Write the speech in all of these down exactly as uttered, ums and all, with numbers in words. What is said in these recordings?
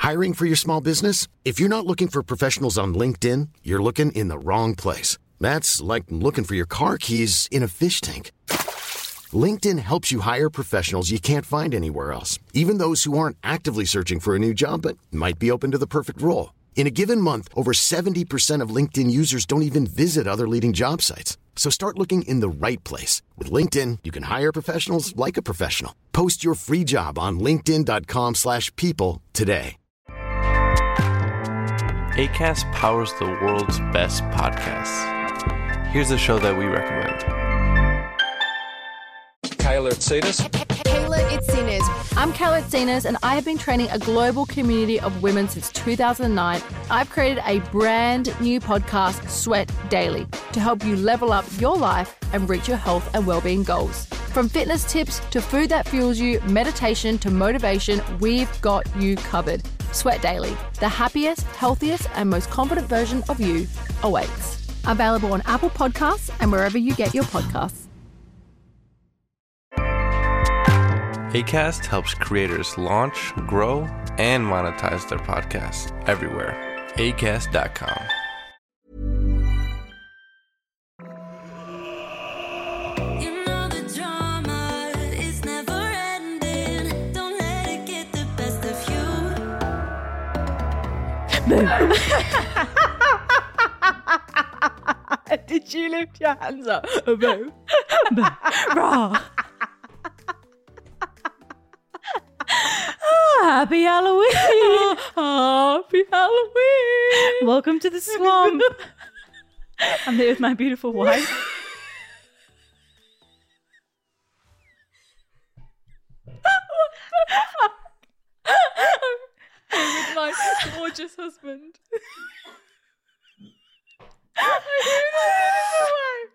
Hiring for your small business? If you're not looking for professionals on LinkedIn, you're looking in the wrong place. That's like looking for your car keys in a fish tank. LinkedIn helps you hire professionals you can't find anywhere else, even those who aren't actively searching for a new job but might be open to the perfect role. In a given month, over seventy percent of LinkedIn users don't even visit other leading job sites. So start looking in the right place. With LinkedIn, you can hire professionals like a professional. Post your free job on linkedin.com slash people today. Acast powers the world's best podcasts. Here's a show that we recommend. Kayla Itsinas. Kayla Itsinas. I'm Kayla Itsinas, and I have been training a global community of women since two thousand nine. I've created a brand new podcast, Sweat Daily, to help you level up your life and reach your health and well-being goals. From fitness tips to food that fuels you, meditation to motivation, we've got you covered. Sweat Daily, the happiest, healthiest, and most confident version of you awaits. Available on Apple Podcasts and wherever you get your podcasts. Acast helps creators launch, grow, and monetize their podcasts everywhere. Acast dot com. You know the drama is never ending. Don't let it get the best of you. Did you lift your hands up? Boo. Raw. Happy Halloween! Happy Halloween! Welcome to the swamp. I'm here with my beautiful wife. I'm with my gorgeous husband. I'm here with my beautiful wife.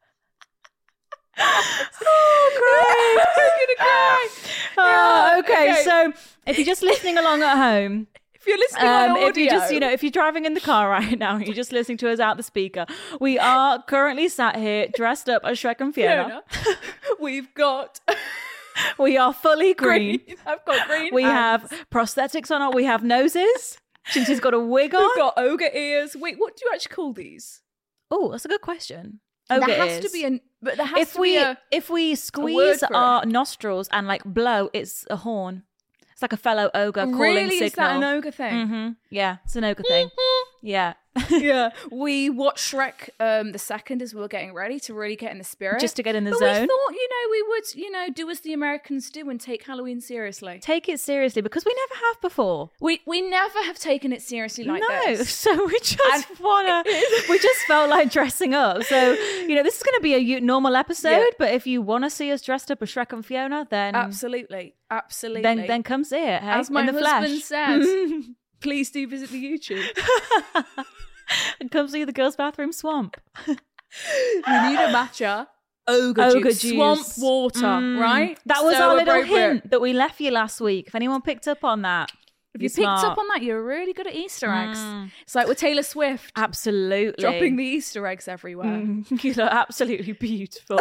Oh, cry! I'm gonna cry. Oh, okay, okay, so if you're just listening along at home, if you're listening um, on audio, if you just, you know, if you're driving in the car right now, and you're just listening to us out the speaker. We are currently sat here dressed up as Shrek and Fiona. Fiona. We've got. We are fully green. green. I've got green. We hands. have prosthetics on. Our, we have noses. Shinty's got a wig on. We've got ogre ears. Wait, what do you actually call these? Oh, that's a good question. Ogre there has ears. to be an. But there has if to we be a. if we squeeze for our it. nostrils and like blow, it's a horn. It's like a fellow ogre calling Really, signal. is that an ogre thing? Mm-hmm. Yeah, it's an ogre thing. Yeah. Yeah. We watched Shrek um, the second as we were getting ready to really get in the spirit. Just to get in the but zone. we thought, you know, we would, you know, do as the Americans do and take Halloween seriously. Take it seriously because we never have before. We we never have taken it seriously like no, this. so we just And- wanna. We just felt like dressing up. So you know, this is going to be a u- normal episode. Yeah. But if you want to see us dressed up as Shrek and Fiona, then Absolutely. Absolutely. then then come see it. Hey? As my in the husband flesh. says, please do visit the YouTube. And come see the girls' bathroom swamp. We need a matcha. Ogre, Ogre juice. juice. Swamp water, Mm. right? That was So our little appropriate. hint that we left you last week. If anyone picked up on that, If you're you picked smart. up on that, you're really good at Easter eggs. Mm. It's like with Taylor Swift. Absolutely. Dropping the Easter eggs everywhere. Mm, you look absolutely beautiful.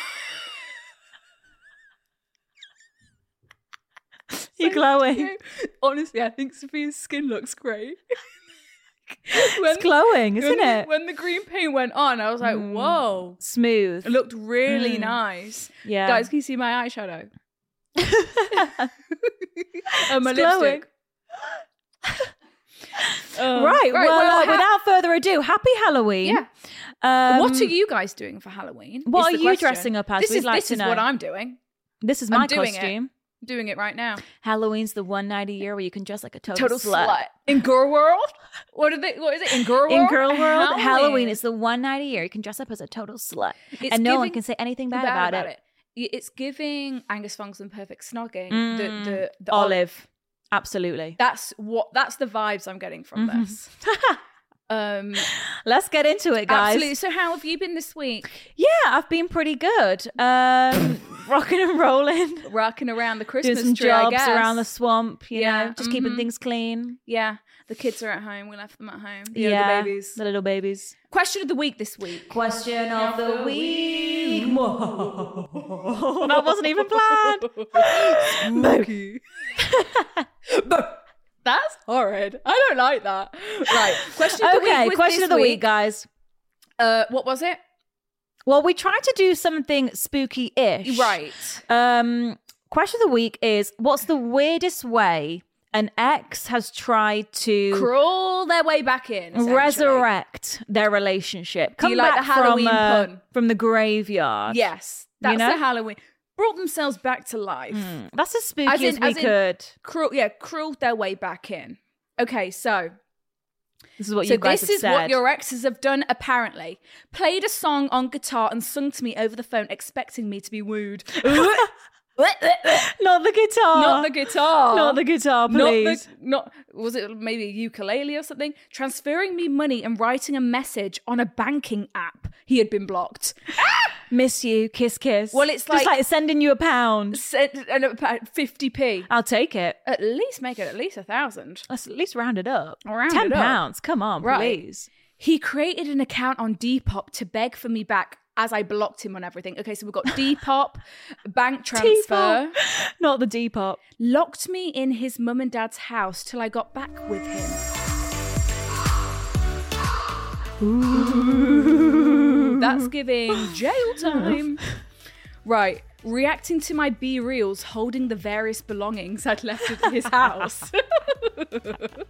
You're glowing. You- Honestly, I think Sophia's skin looks great. It's glowing, isn't when the- it? when the green paint went on, I was like, Mm. whoa. Smooth. It looked really Mm. nice. Yeah. Guys, can you see my eyeshadow? and my It's glowing. lipstick. Um, right, well, uh, ha- without further ado, happy Halloween. Yeah. Um, what are you guys doing for Halloween? What is are the you question. dressing up as? This We'd is, like this to is know. what I'm doing. This is I'm my doing it. costume. I'm doing it right now. Halloween's the one night a year where you can dress like a total, Total slut. slut. In Girl World? What are they? What is it? In Girl World? In Girl World, Halloween. Halloween is the one night a year you can dress up as a total slut. It's and no one giving- can say anything bad, bad about, it. Y- It's giving Angus Thongs and Perfect Snogging Mm. the the, the Olive. Absolutely. That's what. That's the vibes I'm getting from Mhm. this. Um, Let's get into it, guys. absolutely. So, how have you been this week? Yeah, I've been pretty good. Um, rocking and rolling. Rocking around the Doing Christmas some tree, I jobs guess. around the swamp, you Yeah, know, just keeping mhm. things clean. Yeah, the kids are at home. We left them at home. The yeah, other babies. the little babies. Question of the week this week. Question of the week. That wasn't even planned. Spooky. That's horrid. I don't like that. Right. Question of the Okay, week. was question this of the week, guys. Uh, what was it? Well, we tried to do something spooky-ish. Right. Um, question of the week is, what's the weirdest way an ex has tried to Crawl their way back in. essentially. resurrect their relationship? Do you Come like back the Halloween from, uh, pun? from the graveyard. Yes. That's You know? the Halloween. Brought themselves back to life. Mm, that's as spooky as, As in- we as in- could. Crawl, yeah, crawled their way back in. Okay, so This is what so you guys this have is said. what your exes have done. Apparently, played a song on guitar and sung to me over the phone, expecting me to be wooed. Not the guitar. Not the guitar. Not the guitar, please. Not, the, not was it maybe a ukulele or something? Transferring me money and writing a message on a banking app. He had been blocked. Miss you, kiss, kiss. Well, it's Just like- like sending you a pound. Said- And about fifty p. I'll take it. At least make it at least a thousand. Let's at least round it up. Round Ten it up. pounds. Come on, Right. please. He created an account on Depop to beg for me back as I blocked him on everything. Okay, so we've got Depop, bank transfer, Not the Depop. locked me in his mum and dad's house till I got back with him. Ooh. That's giving jail time. Right. Reacting to my B-reels holding the various belongings I'd left at his house. That's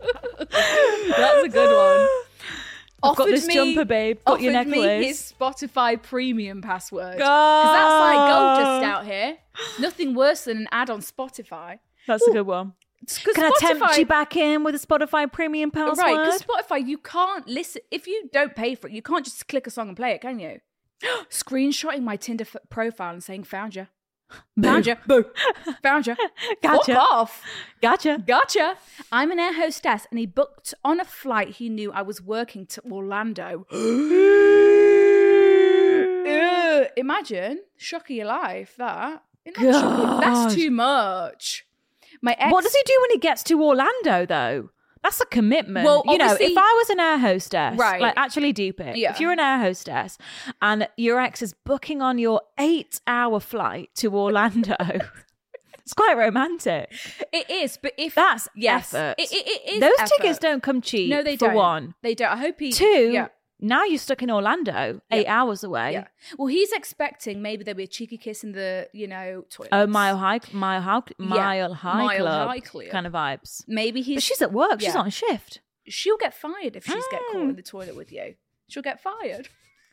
a good one. I've got this me, jumper, babe. Got your offered me necklace. his Spotify premium password. Because that's like gold just out here. Nothing worse than an ad on Spotify. That's a good one. 'Cause Can I tempt Spotify- you back in with a Spotify premium password? Right, because Spotify, you can't listen. If you don't pay for it, you can't just click a song and play it, can you? Screenshotting my Tinder f- profile and saying, found you. Found you. Boo. Found you. Gotcha. Fuck off. Gotcha. Gotcha. I'm an air hostess and he booked on a flight he knew I was working to Orlando. Ugh, imagine. Shock of your life, that. Isn't that shocking? God. That's too much. My ex. What does he do when he gets to Orlando, though? That's a commitment. Well, you know, obviously- if I was an air hostess, Right. like actually deep it, Yeah. if you're an air hostess and your ex is booking on your eight-hour flight to Orlando, it's quite romantic. It is, but if That's yes, effort. It, it, it is Those effort. tickets don't come cheap. No, they for don't. one. They don't. I hope he. Two, Yeah. now you're stuck in Orlando, eight hours away. Yeah. Well, he's expecting maybe there'll be a cheeky kiss in the, you know, toilet. Oh, mile high, mile high, mile high Mile club High Club. kind of vibes. Maybe he's. But she's at work. She's Yeah. on shift. She'll get fired if she's get caught Mm. in the toilet with you. She'll get fired.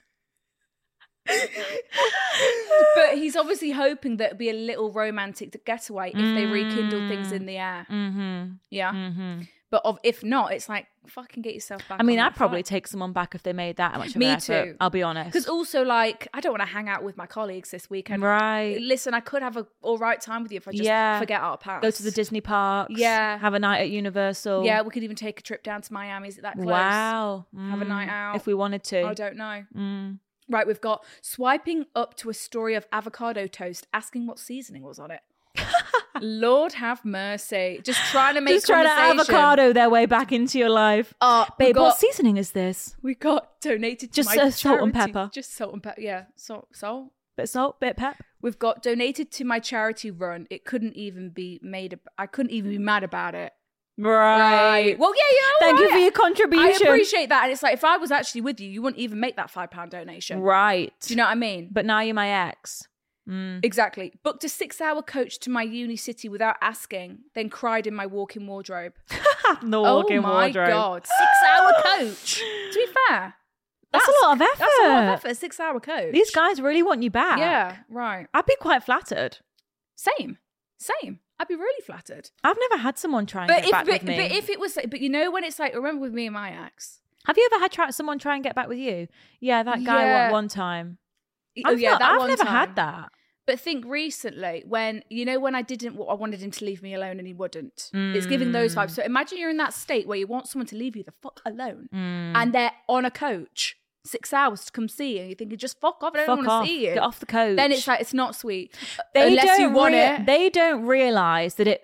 But he's obviously hoping that it'll be a little romantic getaway if they rekindle things in the air. Mm-hmm. Yeah. Mm-hmm. But of, if not, it's like, fucking get yourself back. I mean, on I'd that probably flight. take someone back if they made that much of Me an effort. too. I'll be honest. Because also, like, I don't want to hang out with my colleagues this weekend. Right. Listen, I could have a all right time with you if I just Yeah. forget our past. Go to the Disney parks. Yeah. Have a night at Universal. Yeah, we could even take a trip down to Miami. Is it that close? Wow. Have a Mm. night out. If we wanted to. I don't know. Mm. Right, we've got swiping up to a story of avocado toast, asking what seasoning was on it. Lord have mercy. Just trying to make Just trying to conversation. avocado their way back into your life. Uh, we Babe, got, what seasoning is this? we got donated to Just, my uh, salt and charity- pepper. Just salt and pepper. Yeah, salt, salt. Bit of salt, bit of pep. We've got donated to my charity run. It couldn't even be made. ab- I couldn't even be mad about it. Right. Well, yeah, yeah. Thank you right. for your I contribution. appreciate that. And it's like, if I was actually with you, you wouldn't even make that five pound donation. Right. Do you know what I mean? But now you're my ex. Mm. Exactly. Booked a six hour coach to my uni city without asking, then cried in my walk-in wardrobe. The walk-in oh my wardrobe. God. Six hour coach. To be fair. That's, a lot of effort. That's a lot of effort. Six hour coach. These guys really want you back. Yeah, right. I'd be quite flattered. Same. Same. I'd be really flattered. I've never had someone try and But get if, back but, with me. but if it was, but you know when it's like, remember with me and my ex? Have you ever had try, someone try and get back with you? Yeah, that guy Yeah. one, one time. Oh I've yeah, not- that I've one never time. had that. But think recently when, you know, when I didn't, I wanted him to leave me alone and he wouldn't. It's giving those Mm. vibes. So imagine you're in that state where you want someone to leave you the fuck alone Mm. and they're on a coach, six hours to come see you. And you're thinking, just fuck off, I don't Fuck want off. to see you. Get off the coach. Then it's like, it's not sweet. they Unless don't you want rea- it. They don't realize that it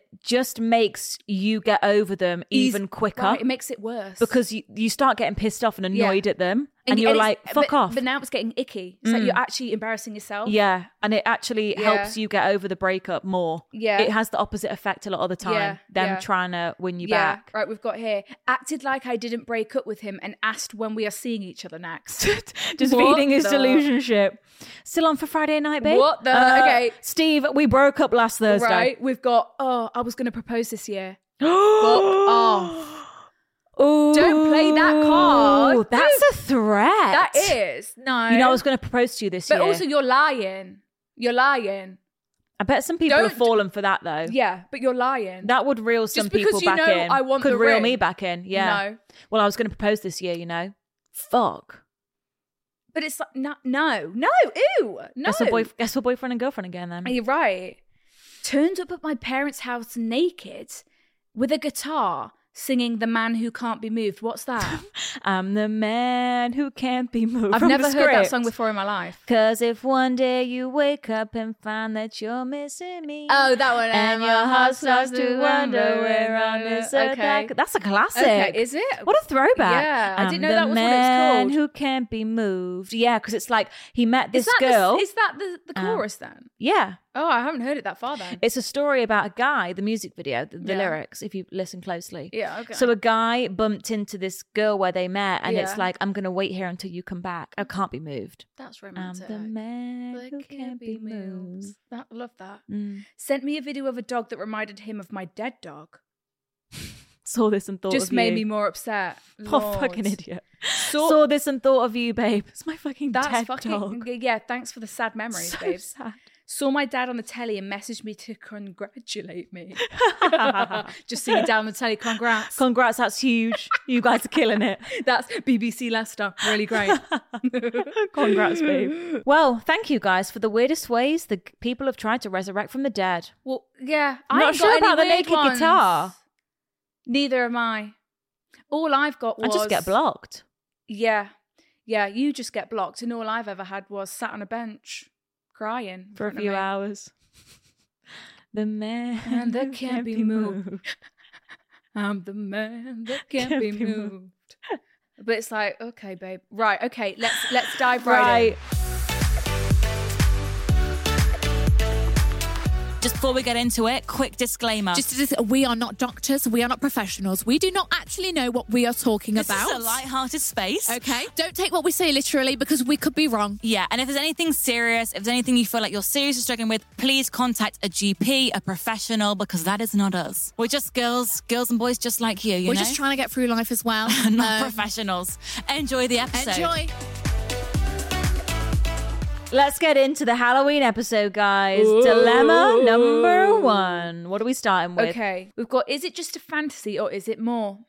just makes you get over them even Eas- quicker. Right, it makes it worse. Because you, you start getting pissed off and annoyed Yeah. at them. And, you're it's- like, fuck but, off. But now it's getting icky. It's like you're actually embarrassing yourself. Yeah, and it actually Yeah. helps you get over the breakup more. Yeah. It has the opposite effect a lot of the time. Yeah, Them yeah. trying to win you Yeah, back. right, we've got here. Acted like I didn't break up with him and asked when we are seeing each other next. Just What feeding his the- delusionship. Still on for Friday night, babe? What the- Uh, okay. Steve, we broke up last Thursday. Right, we've got, oh, I was going to propose this year. off. Ooh, Don't play that card. That's a threat. That is. No. You know, I was going to propose to you this But year. also, you're lying. You're lying. I bet some people have Don't- fallen for that though. Yeah, but you're lying. That would reel some Just because people you back know in. I want Could the reel ring. me back in. Yeah. No. Well, I was going to propose this year. You know. Fuck. But it's like, no, no, no, ew, no. Guess what, boy, guess what boyfriend and girlfriend again then. You're right. Turned up at my parents' house naked with a guitar singing The Man Who Can't Be Moved. What's that? I'm the man who can't be moved. I've from never the heard that script. song before in my life. Cause if one day you wake up and find that you're missing me. Oh, that one. And your heart starts to wonder where on this earth Okay. I could- That's a classic. Okay, is it? What a throwback. Yeah, I I'm didn't know the that was what it was man called. who can't be moved. Yeah, because it's like he met this is that girl. The, is that the, the Um, chorus then? yeah. Oh, I haven't heard it that far then. It's a story about a guy, the music video, the, the Yeah. lyrics, if you listen closely. Yeah, okay. So a guy bumped into this girl where they met, and Yeah. it's like, I'm going to wait here until you come back. I can't be moved. That's I'm romantic. the man But who can't be moved. That, love that. Mm. Sent me a video of a dog that reminded him of my dead dog. Saw this and thought Just of made you. me more upset. Poor Lord. fucking idiot. Saw- Saw this and thought of you, babe. It's my fucking That's dead fucking dog. yeah. Thanks for the sad memories, So babes. sad. Saw my dad on the telly and messaged me to congratulate me. Just singing down the telly, congrats. Congrats, that's huge. You guys are killing it. That's B B C Leicester. Really great. Congrats, babe. Well, thank you guys for the weirdest ways the g- people have tried to resurrect from the dead. Well, yeah. I'm I not ain't sure got about the any weird naked ones. guitar. Neither am I. All I've got was I just get blocked. Yeah, yeah. You just get blocked, and all I've ever had was sat on a bench crying in For a front of few me. hours. The man And that who can't be moved. I'm the man that can't, Can't be, be moved. moved. But it's like, okay, babe. Right, okay, let's let's dive right, in. Right. Just before we get into it, quick disclaimer. Just as we are not doctors, we are not professionals. We do not actually know what we are talking this about. is a light-hearted space. Okay, don't take what we say literally because we could be wrong. Yeah, and if there's anything serious, if there's anything you feel like you're seriously struggling with, please contact a G P, a professional, because that is not us. We're just girls, girls and boys just like you, you We're know? just trying to get through life as well. not Um, professionals. Enjoy the episode. Enjoy. Let's get into the Halloween episode, guys. Dilemma number one. What are we starting with? Okay, we've got, is it just a fantasy or is it more?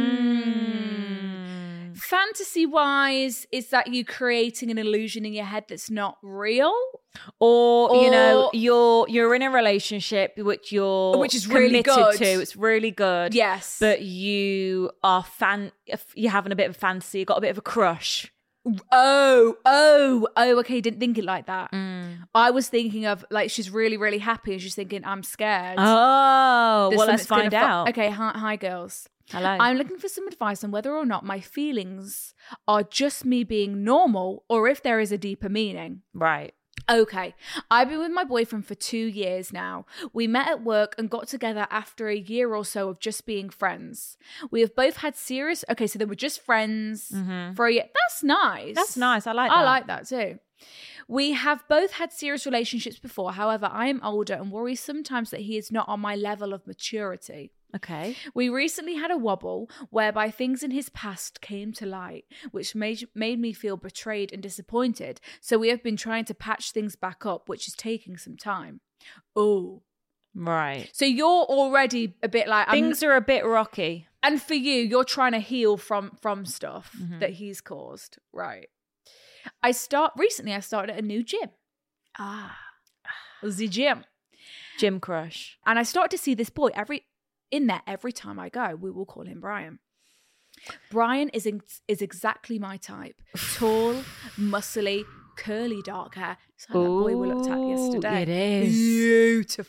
Hmm. Fantasy-wise, is that you creating an illusion in your head that's not real? Or, you know, Or- you're you're in a relationship which you're Which is really committed good. to. It's really good. Yes. But you are fan you're having a bit of a fantasy, you've got a bit of a crush. Oh, oh, oh, okay, didn't think it like that. Mm. I was thinking of, like, she's really, really happy and she's thinking, I'm scared. Oh, There's well, let's something find that's gonna out. fu- okay, hi, hi, girls. Hello. I'm looking for some advice on whether or not my feelings are just me being normal or if there is a deeper meaning. Right. Okay, I've been with my boyfriend for two years now. We met at work and got together after a year or so of just being friends. We have both had serious... Okay, so they were just friends for a year. That's nice. Mm-hmm. That's nice. I like I that. like that too. We have both had serious relationships before. However, I am older and worry sometimes that he is not on my level of maturity. Okay. We recently had a wobble whereby things in his past came to light, which made, made me feel betrayed and disappointed. So we have been trying to patch things back up, which is taking some time. Oh. Right. So you're already a bit like... I'm- Things are a bit rocky. and for you, you're trying to heal from, from stuff Mm-hmm. that he's caused. Right. I start... Recently, I started at a new gym. Ah. The gym. Gym crush. And I started to see this boy every... in there every time I go. We will call him Brian. Brian is in, is exactly my type. Tall, muscly, curly dark hair. It's like that boy we looked at Ooh, yesterday. it is. Beautiful.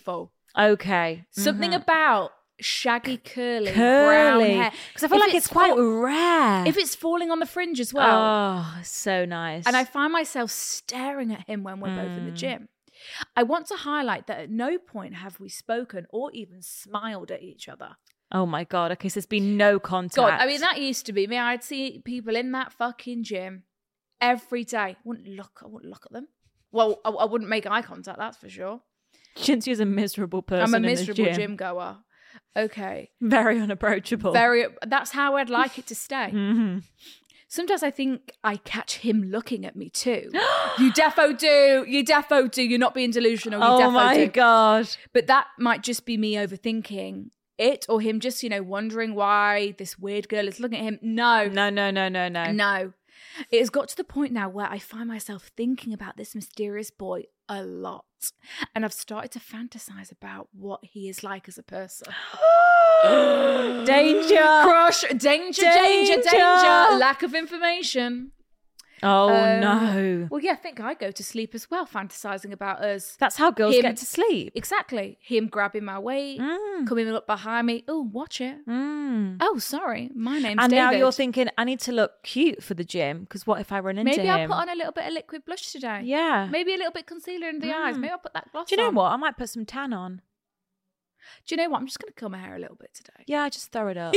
Okay. Something Mhm. about shaggy, curly, brown Curly. hair. Because I feel If like it's, quite fall- rare. If it's falling on the fringe as well. Oh, so nice. And I find myself staring at him when we're both in the Mm. gym. I want to highlight that at no point have we spoken or even smiled at each other. Oh my God. Okay, so there's been no contact. God, I mean, that used to be me. I'd see people in that fucking gym every day. I wouldn't look, I wouldn't look at them. Well, I, I wouldn't make eye contact, that's for sure. Chintzia is a miserable person. I'm a in the miserable gym. gym goer. Okay. Very unapproachable. Very, that's how I'd like it to stay. hmm Sometimes I think I catch him looking at me too. You defo do. You defo do. You're not being delusional. You Oh defo my do. God. But that might just be me overthinking it, or him just, you know, wondering why this weird girl is looking at him. No. No, no, no, no, no. No. It has got to the point now where I find myself thinking about this mysterious boy a lot. And I've started to fantasize about what he is like as a person. Danger. Crush. Danger, danger, Danger. danger. Lack of information. Oh Um, no. Well, yeah, I think I go to sleep as well, fantasizing about us. That's how girls him- get to sleep. Exactly. Him grabbing my weight, Mm. coming up behind me. Oh, watch it. Mm. Oh, sorry. My name's And David. now you're thinking, I need to look cute for the gym because what if I run into Maybe him? I'll put on a little bit of liquid blush today. Yeah. Maybe a little bit concealer in the eyes. Mm. Maybe I'll put that gloss Do you know on. what? I might put some tan on. Do you know what? I'm just going to curl my hair a little bit today. Yeah, just throw it up.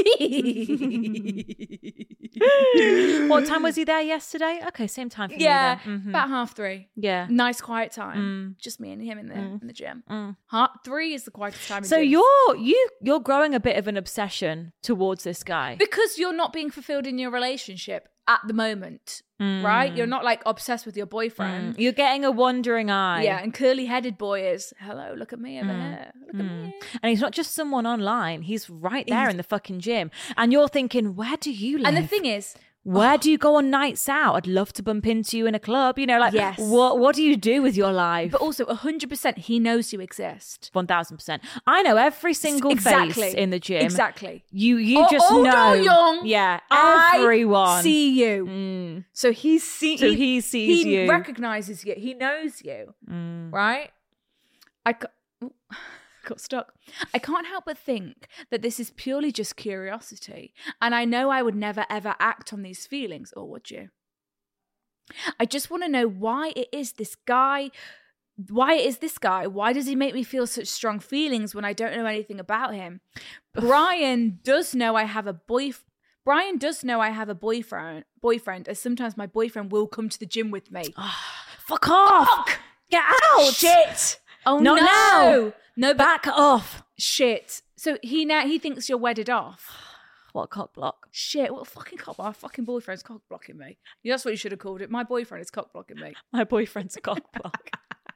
What time was he there yesterday? Okay, same time for Yeah, me then. Mhm. about half three. Yeah. Nice quiet time. Mm. Just me and him in the Mm. in the gym. Mm. Half, three is the quietest time. In So gyms. you're you you're growing a bit of an obsession towards this guy. because you're not being fulfilled in your relationship at the moment, Mm. right? You're not like obsessed with your boyfriend. Mm. You're getting a wandering eye. Yeah, and curly-headed boy is, hello, look at me over Mm. here. Look at me. And he's not just someone online. He's right there He's- in the fucking gym. And you're thinking, where do you live? And the thing is, where do you go on nights out? I'd love to bump into you in a club. You know, like, Yes. what what do you do with your life? but also one hundred percent he knows you exist. one thousand percent. I know every single Exactly. face in the gym. Exactly. You you Oh, just old know. or young, Yeah, I everyone. see you. Mm. So he's see- So he sees he you. recognizes you. He knows you, Mm. right? I ca- Ooh, got stuck. I can't help but think that this is purely just curiosity, and I know I would never ever act on these feelings, or would you? I just want to know why it is this guy. Why it is this guy? Why does he make me feel such strong feelings when I don't know anything about him? Brian does know I have a boyfriend. Brian does know I have a boyfriend. Boyfriend, as sometimes my boyfriend will come to the gym with me. Fuck off! Get out! Shit! Oh Not no! now. No, but Back off! shit. So he now he thinks you're wedded off. What cock block? Shit! What fucking cock? My fucking boyfriend's cock blocking me. Yeah, that's what you should have called it. My boyfriend is cock blocking me. My boyfriend's a cock block.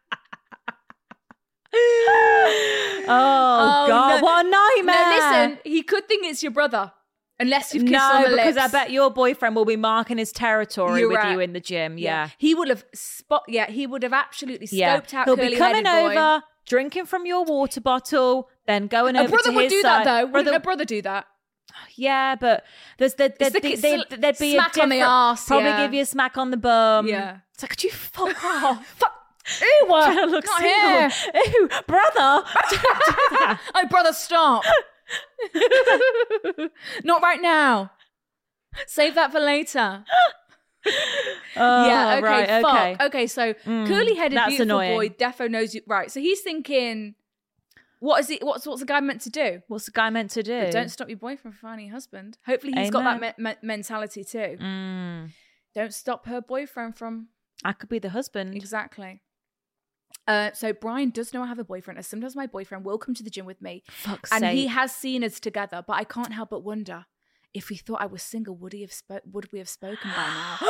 oh, God! no. What a nightmare! No, listen. He could think it's your brother, unless you've kissed No, on the because lips. I bet your boyfriend will be marking his territory You're with right. you in the gym. Yeah, he would have spot. Yeah, he would have absolutely scoped yeah. out. He'll be curly-headed coming boy. over, drinking from your water bottle, then going A over brother to would his do side. that though. Brother- Wouldn't a brother do that? Yeah, but there's the, It's there'd, the be- kiss- there'd, there'd be smack a on the different- arse, Probably yeah. give you a smack on the bum. Yeah. It's like, could you fuck off? Fuck. Ew, Trying to look not single. here. Ew, brother. Oh, brother, stop. Not right now. Save that for later. Oh, yeah, okay, right, fuck. okay. Okay, so Mm, curly-headed that's beautiful annoying. boy defo knows you. Right, so he's thinking, what is it? What's what's the guy meant to do? What's the guy meant to do? But don't stop your boyfriend from finding a husband. Hopefully he's got that Amen. me- me- mentality too. Mm, Don't stop her boyfriend from... I could be the husband. Exactly. Uh, so Brian does know I have a boyfriend, as sometimes my boyfriend will come to the gym with me. Fuck's And sake. he has seen us together, but I can't help but wonder, if he thought I was single, would he have spo- would we have spoken by now?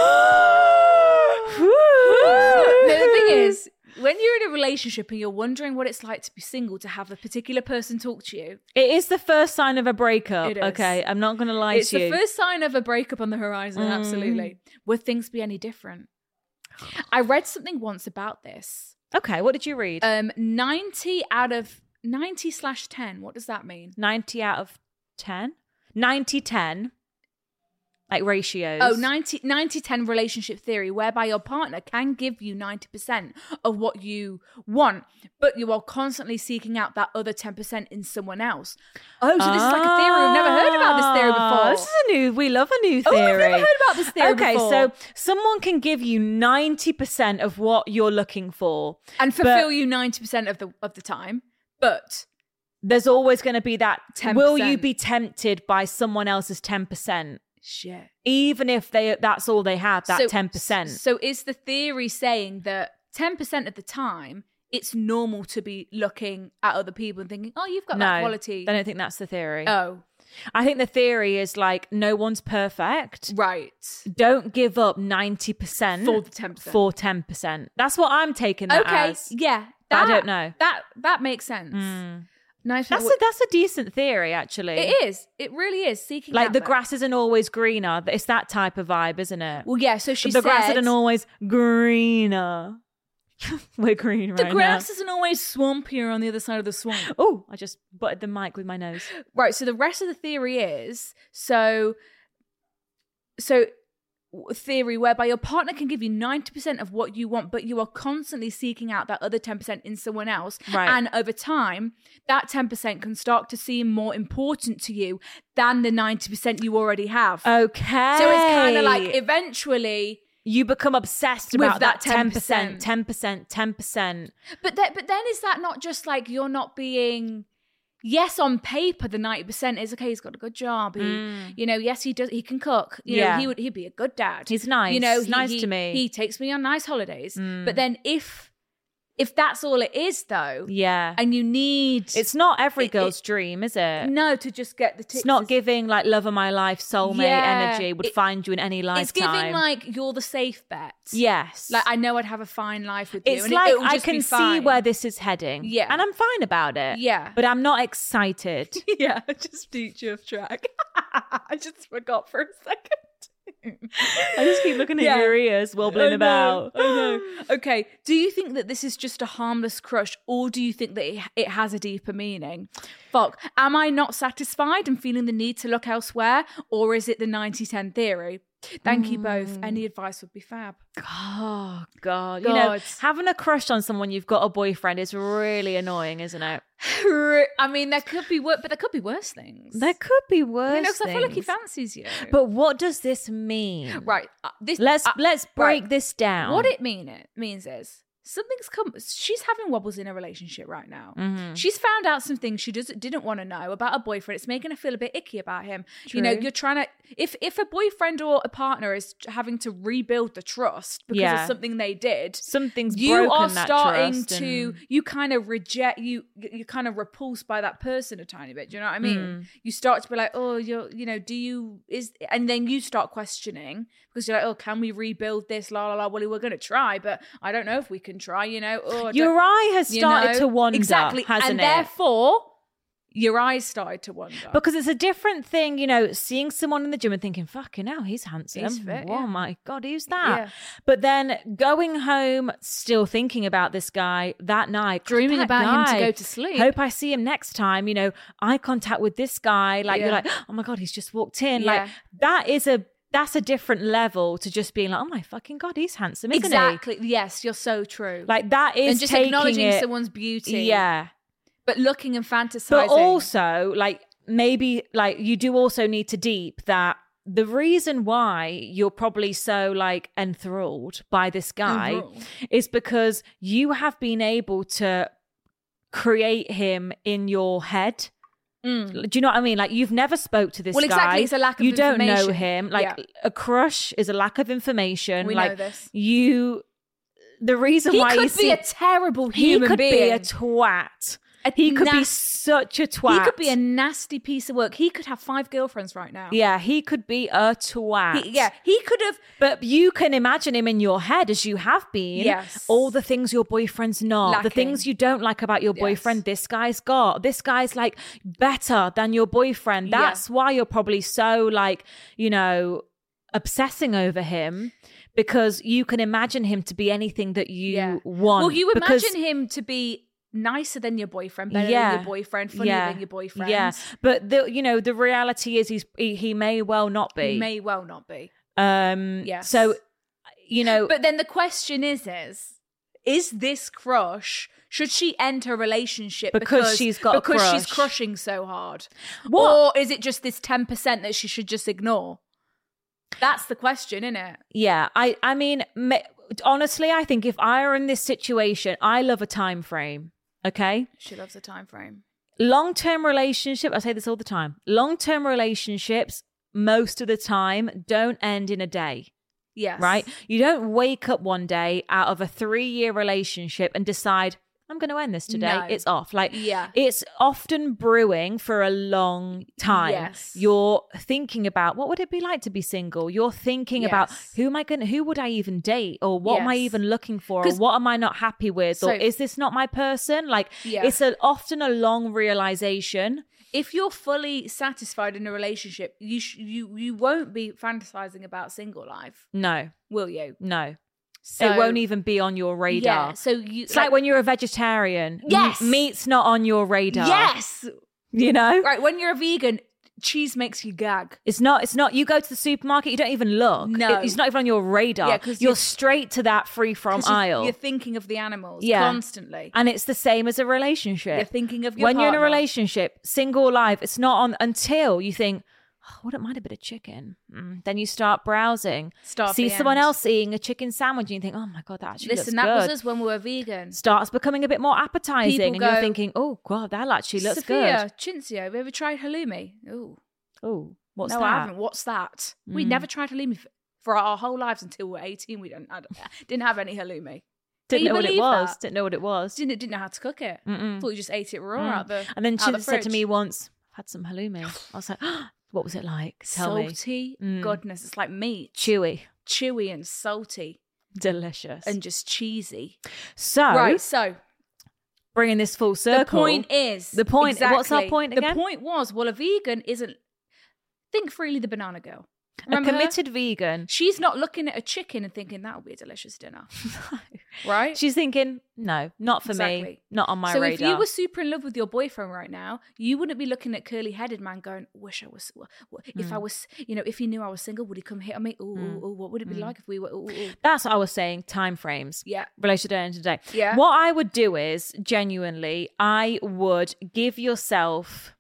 No, the thing is, when you're in a relationship and you're wondering what it's like to be single, to have a particular person talk to you, It is the first sign of a breakup. It is. Okay, I'm not going to lie it's to the you. first sign of a breakup on the horizon, Mm. absolutely. Would things be any different? I read something once about this. Okay, what did you read? Um, ninety out of ninety slash ten. What does that mean? ninety out of ten? ninety ten. Like ratios. Oh, ninety, ninety ten relationship theory, whereby your partner can give you ninety percent of what you want, but you are constantly seeking out that other ten percent in someone else. Oh, so this is like a theory. We've never heard about this theory before. This is a new, we love a new Oh, theory. we've never heard about this theory okay, before. so someone can give you ninety percent of what you're looking for. And fulfill but you ninety percent of the of the time, but there's always going to be that ten percent. Will you be tempted by someone else's ten percent? Shit. Even if they that's all they have, that So- ten percent. So is the theory saying that ten percent of the time, it's normal to be looking at other people and thinking, oh, you've got that No, quality. I don't think that's the theory. Oh, I think the theory is like no one's perfect. right. Don't give up ninety percent For the ten percent. For ten percent. That's what I'm taking that Okay, as. yeah. But I that- don't know. That that makes sense. Nice. That's a, that's a decent theory, actually. It is. It really is. Seeking Like out the that. grass isn't always greener. It's that type of vibe, isn't it? Well, yeah. So she the said grass isn't always greener. We're green the right grass now. isn't always swampier on the other side of the swamp. Oh, I just butted the mic with my nose. Right. So the rest of the theory is so. So theory whereby your partner can give you ninety percent of what you want, but you are constantly seeking out that other ten percent in someone else. Right. And over time, that ten percent can start to seem more important to you than the ninety percent you already have. Okay. So it's kind of like eventually, you become obsessed With about that that ten percent, ten percent, ten percent. but that, but then is that not just like you're not being, yes, on paper the ninety percent is okay, he's got a good job, he, you know, yes, he does, he can cook, you know, Yeah. he would, he'd be a good dad. He's nice. You know, He's he, nice he- to me. He takes me on nice holidays. But then if if that's all it is though, Yeah. and you need It's not every It- girl's it- dream, is it? no to just get the tips. It's not giving like love of my life, soulmate Yeah. energy would It- find you in any lifetime. It's giving like you're the safe bet. yes. Like I know I'd have a fine life with you. it's and it- like it will I just be can see fine. where this is heading. Yeah. And I'm fine about it. Yeah. But I'm not excited. Yeah, just future of track. I just forgot for a second. I just keep looking at Yeah. your ears wobbling I know, about. I know. Okay, do you think that this is just a harmless crush, or do you think that it, it has a deeper meaning? Fuck, am I not satisfied and feeling the need to look elsewhere, or is it the ninety ten theory? Thank you both. Any advice would be fab. Oh God. You know, God. having a crush on someone you've got a boyfriend is really annoying, isn't it? I mean, there could be worse, but there could be worse things. There could be worse. you know, because I feel like he things. fancies you. But what does this mean? right, uh, this Let's uh, let's break right. this down. What it mean it means is something's come. She's having wobbles in a relationship right now. Mm-hmm. She's found out some things she just didn't want to know about her boyfriend. It's making her feel a bit icky about him. You know, True. you're trying to if if a boyfriend or a partner is having to rebuild the trust because Yeah. of something they did. Something's You broken are that starting trust to and- you kind of reject you you kind of repulsed by that person a tiny bit. Do you know what I mean? Mm. You start to be like, oh, you're you know, do you is and then you start questioning because you're like, oh, can we rebuild this? La la la. Well, we're gonna try, but I don't know if we can try. You know, oh, I don't- Your eye has you started know? to wonder, exactly, hasn't and it? therefore your eyes started to wonder. Because it's a different thing, you know, seeing someone in the gym and thinking, fucking hell, he's handsome. He's fit, oh yeah. my God, who's that? Yeah. But then going home, still thinking about this guy that night. God, Dreaming that about him to guy. go to sleep. Hope I see him next time, you know, eye contact with this guy. Like, you're Yeah. like, oh my God, he's just walked in. Yeah. Like, that is a, that's a different level to just being like, oh my fucking God, he's handsome, isn't exactly, yes, you're so true. he? Like, that is and just taking acknowledging it, someone's beauty, Yeah. but looking and fantasizing. But also, like, maybe, like, you do also need to deep that the reason why you're probably so, like, enthralled by this guy Enthralled. is because you have been able to create him in your head. Do you know what I mean? Like, you've never spoke to this Well, guy. exactly, it's a lack of You don't know information. him. Like, Yeah. a crush is a lack of information. We like, know this. You, the reason he why could you be see, a terrible he human could being. be a twat. A He could be nas- such a twat. He could be a nasty piece of work. He could have five girlfriends right now. Yeah, he could be a twat. He, yeah, he could have. But you can imagine him in your head as you have been. Yes. All the things your boyfriend's not. The Lacking. things you don't like about your Yes. boyfriend, this guy's got. This guy's like better than your boyfriend. Yeah. That's why you're probably so like, you know, obsessing over him. Because you can imagine him to be anything that you Yeah. want. Well, you Because- imagine him to be nicer than your boyfriend, better Yeah. than your boyfriend, funnier Yeah. than your boyfriend. Yeah, but the you know the reality is he's he, he may well not be. He may well not be. Um, Yes. So, you know, But then the question is, is, is this crush, should she end her relationship Because she's got a because she's crush. crushing so hard? What? Or is it just this ten percent that she should just ignore? That's the question, isn't it? yeah, I I mean, ma- honestly, I think if I were in this situation, I love a time frame. Okay, She loves a time frame. long term relationship. I say this all the time. Long term relationships, most of the time, don't end in a day. Yes. Right? You don't wake up one day out of a three year relationship and decide, I'm going to end this today. No. It's off. Like, Yeah. it's often brewing for a long time. Yes. You're thinking about what would it be like to be single? You're thinking about Yes. who am I going to, who would I even date? Or what am I Yes. even looking for? Or 'Cause- what am I not happy with? So- or is this not my person? Like, Yeah. it's a, often a long realization. If you're fully satisfied in a relationship, you sh- you you won't be fantasizing about single life, No, will you? no. So, it won't even be on your radar. Yeah. So you. It's like, when you're a vegetarian. Yes. M- meat's not on your radar. Yes. You know? Right. When you're a vegan, cheese makes you gag. It's not, it's not, you go to the supermarket, you don't even look. No. It- it's not even on your radar. Yeah, 'cause you're you're- straight to that free from 'Cause you're- aisle. You're thinking of the animals Yeah. constantly. And it's the same as a relationship. You're thinking of your when you're in a partner. relationship, single life, it's not on until you think, oh, I wouldn't mind a bit of chicken. Mm. Then you start browsing. Start see the someone end. else eating a chicken sandwich and you think, oh my God, that actually Listen, looks that good. was us when we were vegan. Starts becoming a bit more appetizing People and you're go, thinking, oh God, that actually looks Sophia, Cinzia, have you ever tried halloumi? Oh, good. Oh, what's no, that? I haven't. What's that? We Mm. never tried halloumi f- for our whole lives until we were eighteen. We didn't, I don't- didn't have any halloumi. Didn't Can you know what it believe was. that? Didn't know what it was. Didn't didn't know how to cook it. Mm-mm. Thought you just ate it raw Mm. out the And then out she the said to me fridge. once, I've had some halloumi. I was like, what was it like? Tell me. salty Mm. goodness. It's like meat, Chewy. chewy and salty Delicious. and just cheesy. so, Right. So bringing this full the circle. point is The point- what's our exactly. point again? The point was, well, a vegan isn't. Think Freely the banana girl. a Remember her? committed vegan. She's not looking at a chicken and thinking that would be a delicious dinner, right? She's thinking, no, not for me. Exactly. Not on my so radar. if you were super in love with your boyfriend right now, you wouldn't be looking at curly-headed man going, "Wish I was." w- w- If Mm. I was, you know, if he knew I was single, would he come hit on me? Ooh, ooh, ooh, what would it be like if we were? Ooh, ooh, ooh. That's what I was saying, time frames. Yeah. Relationship at the end of the day. Yeah. What I would do is, genuinely, I would give yourself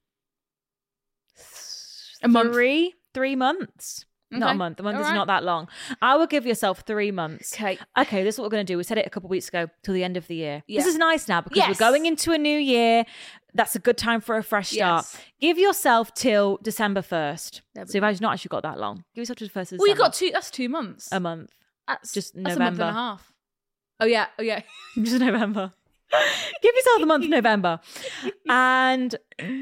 A month. three, three months. Not a Okay. month. A month All is right. not that long. I would give yourself three months. Okay. Okay, this is what we're going to do. We said it a couple of weeks ago till the end of the year. Yeah. This is nice now because Yes. we're going into a new year. That's a good time for a fresh start. Yes. Give yourself till December first. There we So if I've not actually got that long, give yourself to the first of Well, you December. got two. That's two months. a month. that's just that's a month and November. a half. Oh yeah. Oh yeah. Just November. Give yourself the month of November. And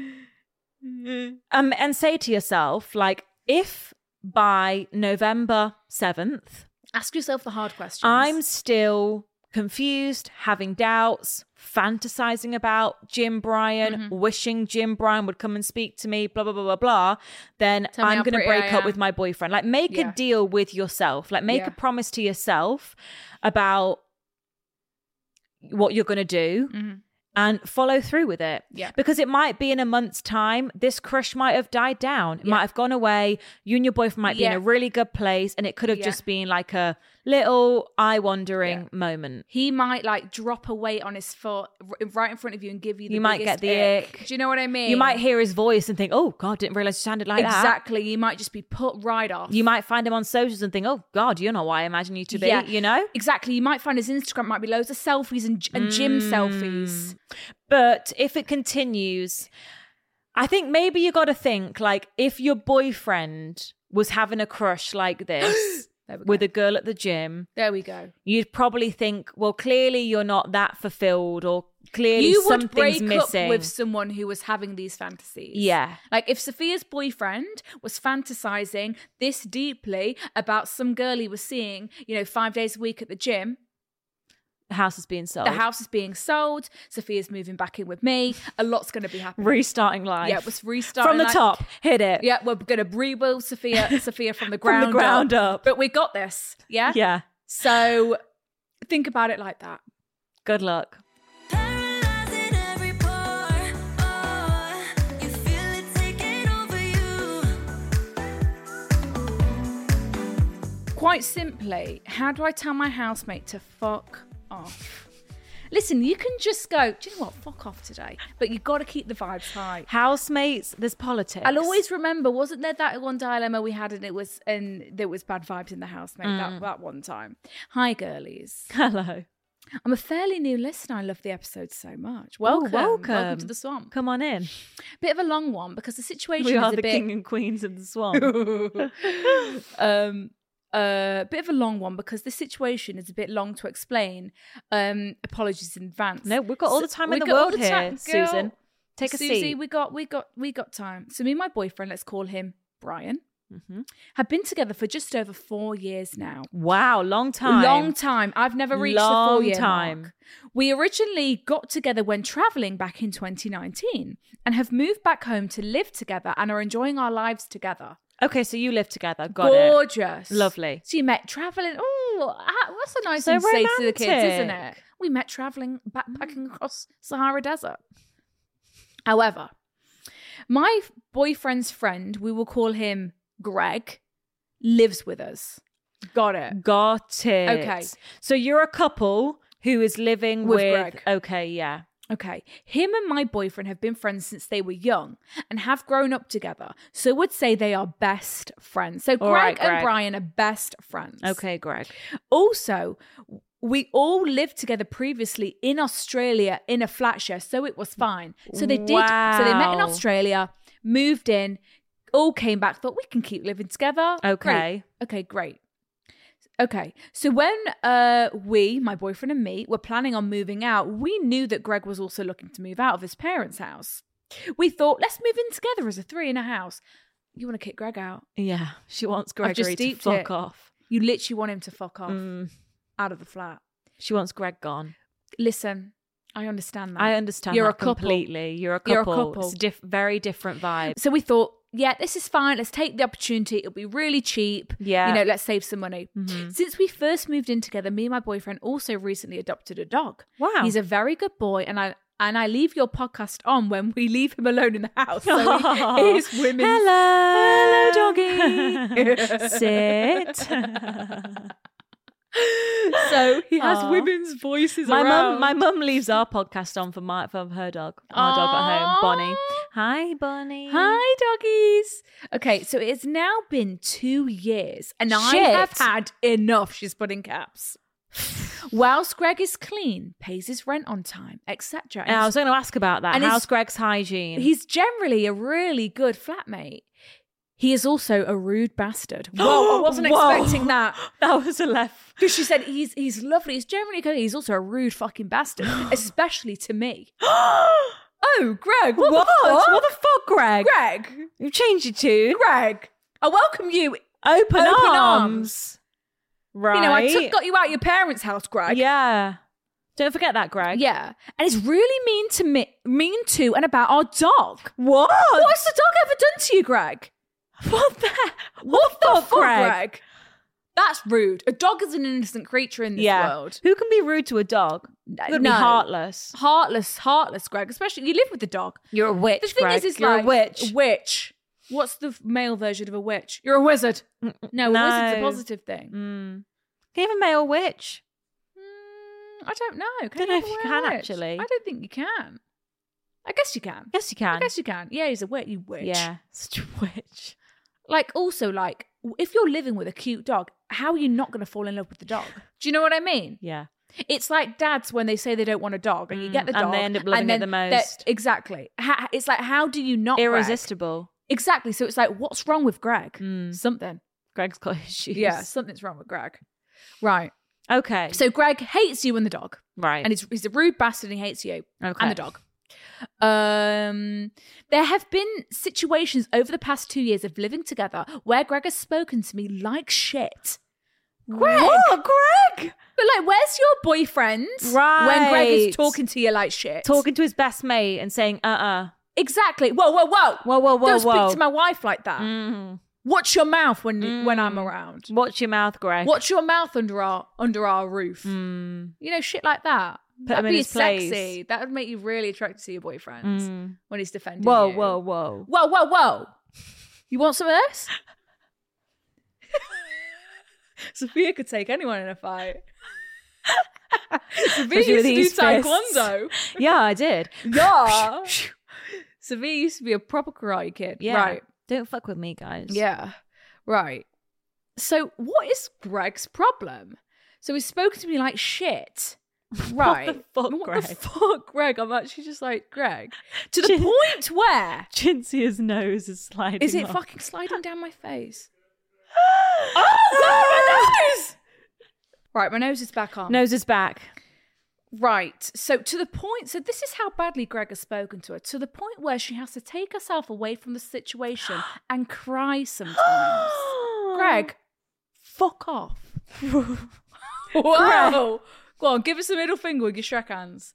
um, and say to yourself, like, if by November seventh, Ask yourself the hard questions. I'm still confused, having doubts, fantasizing about Jim Bryan, Mm-hmm. wishing Jim Bryan would come and speak to me, blah, blah, blah, blah, blah, then Tell me I'm how going to pretty break I up am. with my boyfriend. Like, make Yeah. a deal with yourself. Like, make Yeah. a promise to yourself about what you're going to do. Mhm. And follow through with it. Yeah. Because it might be in a month's time, this crush might have died down. It Yeah. might have gone away. You and your boyfriend might be in Yeah. a really good place. And it could have Yeah. just been like a little eye-wandering Yeah. moment. He might like drop a weight on his foot r- right in front of you and give you the You might biggest get the ick. Do you know what I mean? You might hear his voice and think, oh, God, didn't realize it sounded like that. exactly. You might just be put right off. You might find him on socials and think, oh, God, you're not what I imagine you to be, Yeah. you know? Exactly. You might find his Instagram might be loads of selfies and, and gym Mm. selfies. But if it continues, I think maybe you got to think, like, if your boyfriend was having a crush like this There we go. with a girl at the gym, There we go. you'd probably think, well, clearly you're not that fulfilled, or clearly You would something's break missing. up with someone who was having these fantasies. Yeah. Like if Sophia's boyfriend was fantasizing this deeply about some girl he was seeing, you know, five days a week at the gym, The house is being sold. the house is being sold, Sophia's moving back in with me, a lot's going to be happening. Restarting life. Yeah, it was restarting. From the like- top. Hit it. Yeah, we're going to rebuild Sophia, Sophia from the From ground the ground up. But we got this. Yeah. Yeah. So think about it like that. Good luck. Paralyzing Quite simply, how do I tell my housemate to fuck off? Listen, you can just go, do you know what? Fuck off today. But you've got to keep the vibes high. Housemates, there's politics. I'll always remember, wasn't there that one dilemma we had and it was and there was bad vibes in the housemate Mm. that, that one time? Hi, girlies. Hello. I'm a fairly new listener. I love the episode so much. Welcome. Ooh, welcome. Welcome to the swamp. Come on in. Bit of a long one because the situation We is are a the bit... king and queens of the swamp. um, a uh, bit of a long one because the situation is a bit long to explain. Um, apologies in advance. No, we've got all the So- time in we the got all world the here, time, girl. Susan. Take a Susie, seat. we got, we got, we got time. So me and my boyfriend, let's call him Brian, Mhm. have been together for just over four years now. Wow, long time. Long time. I've never reached Long the four-year time. mark. We originally got together when traveling back in twenty nineteen and have moved back home to live together and are enjoying our lives together. Okay, so you live together. Got it. Gorgeous. Lovely. So you met traveling. Oh, what's a nice So thing to say to the kids, isn't it? romantic. We met traveling, backpacking across Sahara Desert. However, my boyfriend's friend, we will call him Greg, lives with us. Got it. Got it. Okay. So you're a couple who is living With with, Greg. Okay, yeah. Okay. Him and my boyfriend have been friends since they were young and have grown up together. So would say they are best friends. So Greg, All right, and Greg. Brian are best friends. Okay, Greg. Also, we all lived together previously in Australia in a flat share, so it was fine. So they did. So they met in Wow. Australia, moved in, all came back, thought we can keep living together. Okay. Great. Okay, great. Okay, so when uh, we, my boyfriend and me, were planning on moving out, we knew that Greg was also looking to move out of his parents' house. We thought, let's move in together as a three in a house. You want to kick Greg out? Yeah, she wants I've just Gregory to deeped fuck it. off. You literally want him to fuck off Mm, out of the flat. she wants Greg gone. Listen, I understand that. I understand You're that a couple. completely. You're a couple. You're a couple. It's a diff- very different vibe. So we thought, yeah, this is fine. Let's take the opportunity. It'll be really cheap. Yeah. You know, let's save some money. Mhm. Since we first moved in together, me and my boyfriend also recently adopted a dog. Wow. He's a very good boy, and I and I leave your podcast on when we leave him alone in the house. So Oh. he is women's. Hello. Hello, doggy. Sit. So he has Aw. women's voices my around. mum, my mum leaves our podcast on for my for her dog, our dog at home, Aw. Bonnie. Hi, Bonnie. Hi, doggies. Okay, so it's now been two years, and I Shit. have had enough. She's put in caps. Whilst Greg is clean, pays his rent on time, et cetera. Yeah, I was going to ask about that. And How's it's- Greg's hygiene? He's generally a really good flatmate. He is also a rude bastard. Whoa, I wasn't Whoa. expecting that. That was a left. Because she said he's he's lovely. He's generally good. He's also a rude fucking bastard, especially to me. Oh, Greg, what, What? the fuck? What the fuck, Greg? Greg, You've changed your tune. Greg, I welcome you. Open, Open arms. arms. Right. You know, I took, got you out of your parents' house, Greg. Yeah. Don't forget that, Greg. Yeah. And it's really mean to me, mean to and about our dog. What? What's the dog ever done to you, Greg? What the? What, the, fuck, Greg? Greg? That's rude. A dog is an innocent creature in this Yeah. world. Who can be rude to a dog? You're gonna no. be heartless. Heartless, heartless, Greg. Especially you live with the dog. You're a witch, The thing Greg. is, is You're like a witch. A witch. What's the f- male version of a witch? You're a wizard. No, a no. wizard's a positive thing. Mm. Can you have a male witch? Mm, I don't know. Can Don't you know have if a you can, witch? actually. I don't think you can. I guess you can. Yes, you I can. guess you can. Yeah, he's a witch. You witch. Yeah, such a witch. Like, also, like, if you're living with a cute dog, how are you not going to fall in love with the dog? Do you know what I mean? Yeah. It's like dads when they say they don't want a dog and you get the Mm, and dog. they end up loving it then the they're- most. Exactly. Ha- It's like, how do you not? Greg? Irresistible. Exactly. So it's like, what's wrong with Greg? Mm. Something. Greg's got issues. Yeah, something's wrong with Greg. Right. Okay. So Greg hates you and the dog. right. And he's, he's a rude bastard and he hates you okay. and the dog. Um, there have been situations over the past two years of living together where Greg has spoken to me like shit. Greg! What, Greg? But like, where's your boyfriend Right. when Greg is talking to you like shit? Talking to his best mate and saying, uh-uh. Exactly. Whoa, whoa, whoa. Whoa, whoa, whoa, Don't whoa. speak to my wife like that. Mhm. Watch your mouth when when Mm. I'm around. Watch your mouth, Greg. Watch your mouth under our under our roof. Mm. You know, shit like that. Put That'd him in be his sexy. place. That would make you really attracted to your boyfriend Mm. when he's defending Whoa, you. whoa, whoa. Whoa, whoa, whoa. You want some of this? Sophia could take anyone in a fight. Sophia Especially with used to do these fists. taekwondo. Yeah, I did. Yeah. Sophia used to be a proper karate kid. Yeah. Right. Don't fuck with me, guys. Yeah. Right. So what is Greg's problem? So he's spoken to me like shit. Right. fuck, what Greg? the fuck, Greg? I'm actually just like, Greg. To the Chin- point where Cinzia's nose is sliding. is it off. fucking sliding down my face? Oh god, my nose! Right, my nose is back on. Nose is back. Right. So to the point, so this is how badly Greg has spoken to her, to the point where she has to take herself away from the situation and cry sometimes. Greg, fuck off. Wow. Go on, give us a middle finger with your Shrek hands.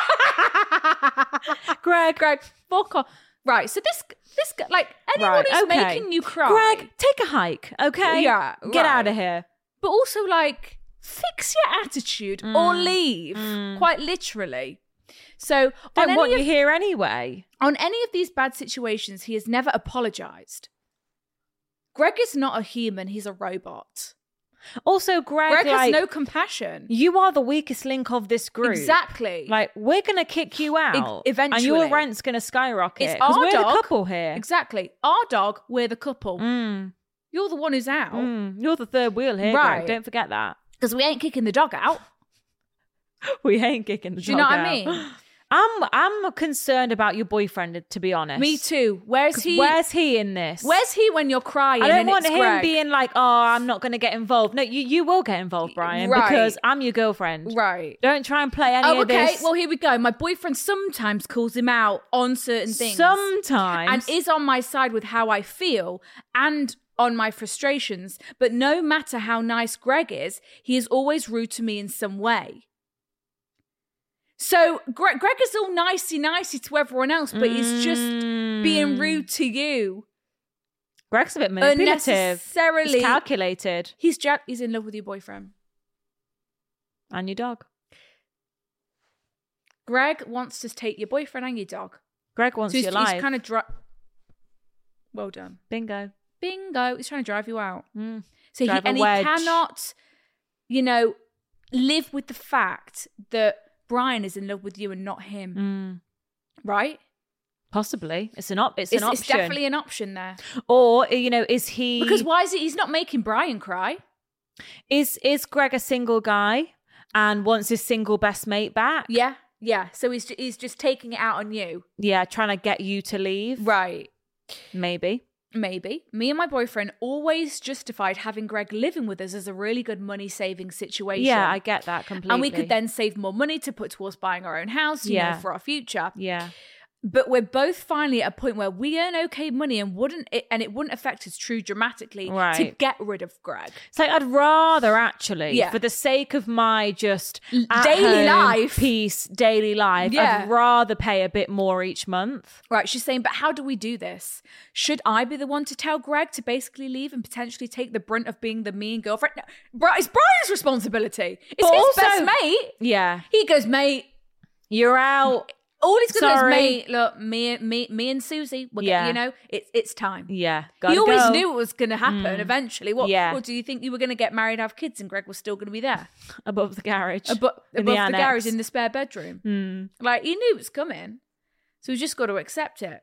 Greg, Greg, fuck off. Right, so this, this, like, anyone Right, who's okay. making you cry. Greg, take a hike, okay? Yeah, Get right. out of here. But also, like, fix your attitude or leave, quite literally. So, on Don't want any, you of, here anyway. on any of these bad situations, he has never apologized. Greg is not a human, he's a robot. Also, Greg, Greg has like, no compassion. you are the weakest link of this group. Exactly. Like, we're going to kick you out. eventually. And your rent's going to skyrocket. It's 'cause our we're dog. the couple here. Exactly. Our dog, we're the couple. Mm, You're the one who's out. mm. You're the third wheel here, Right. Greg. Don't forget that. Because we ain't kicking the dog out. We ain't kicking the Do you know dog what I out. mean? I'm I'm concerned about your boyfriend, to be honest. Me too. Where's 'Cause he? Where's he in this? Where's he when you're crying? I don't and want it's him Greg? being like, oh, I'm not going to get involved. No, you, you will get involved, Brian, Right. because I'm your girlfriend. Right. Don't try and play any Oh, of okay. this. Well, here we go. My boyfriend sometimes calls him out on certain things. Sometimes. And is on my side with how I feel and on my frustrations. But no matter how nice Greg is, he is always rude to me in some way. So Greg, Greg is all nicey nicey to everyone else, but he's just being rude to you. Greg's a bit manipulative. Unnecessarily. He's calculated. He's ja- he's in love with your boyfriend. And your dog. Greg wants to take your boyfriend and your dog. Greg wants So he's, you alive. he's kind of dri- Well done. Bingo. Bingo. He's trying to drive you out. Mm. So he, Drive a and he wedge. cannot, you know, live with the fact that Brian is in love with you and not him. Mm. Right? Possibly. It's an op- It's, It's, an option. it's definitely an option there. Or, you know, is he... Because why is it he's not making Brian cry? Is, is Greg a single guy and wants his single best mate back? Yeah. Yeah. So he's he's just taking it out on you. Yeah, trying to get you to leave. Right. Maybe. Maybe. Me and my boyfriend always justified having Greg living with us as a really good money saving situation. Yeah, I get that completely. And we could then save more money to put towards buying our own house, you Yeah. know, for our future. Yeah. But we're both finally at a point where we earn okay money and wouldn't it, and it wouldn't affect us too dramatically to Right. get rid of Greg. It's like I'd rather actually, Yeah. for the sake of my just at Daily home life. peace, daily life, Yeah. I'd rather pay a bit more each month. Right, she's saying, but how do we do this? Should I be the one to tell Greg to basically leave and potentially take the brunt of being the mean girlfriend? No, Bri- it's Brian's responsibility. It's But his also- best mate. Yeah. He goes, mate. You're out. All he's gonna do is, Sorry. mate, look, me, me, me and Susie, we're Yeah. yeah. you know, it's it's time. Yeah. Gotta He always go. knew it was going to happen eventually. What, Yeah. what do you think you were going to get married, have kids, and Greg was still going to be there? Above the garage. Abo- In above the, annex. garage in the spare bedroom. Mm. Like, he knew it was coming. So he's just got to accept it.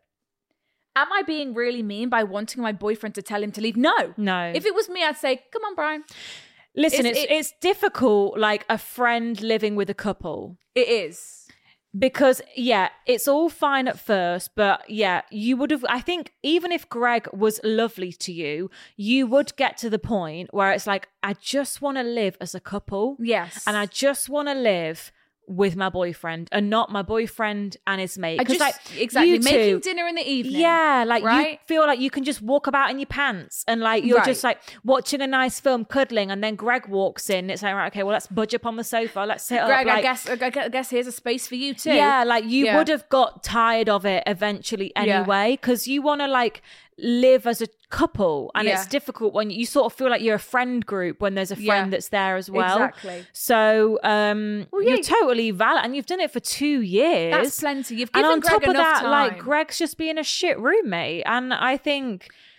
Am I being really mean by wanting my boyfriend to tell him to leave? No. No. If it was me, I'd say, come on, Brian. Listen, it's- it's, it- it's difficult, like a friend living with a couple. It is. Because, yeah, it's all fine at first, but yeah, you would have, I think, even if Greg was lovely to you, you would get to the point where it's like, I just want to live as a couple. Yes. And I just want to live with my boyfriend and not my boyfriend and his mate. I Because, just, like, exactly, you two- making dinner in the evening. Yeah, like you right? feel like you can just walk about in your pants and like you're Right. just like watching a nice film, cuddling, and then Greg walks in. It's like, right, okay, well, let's budge up on the sofa. Let's sit Greg, up. I Like, guess I gu- I guess here's a space for you too. yeah, like you Yeah. would have got tired of it eventually anyway, because you want to like live as a couple, and Yeah. it's difficult when you sort of feel like you're a friend group when there's a friend Yeah. that's there as well. Exactly. So um, Well, yeah. you're totally valid, and you've done it for two years. That's plenty. You've And given on Greg top of enough that, like time. Greg's just being a shit roommate, and I think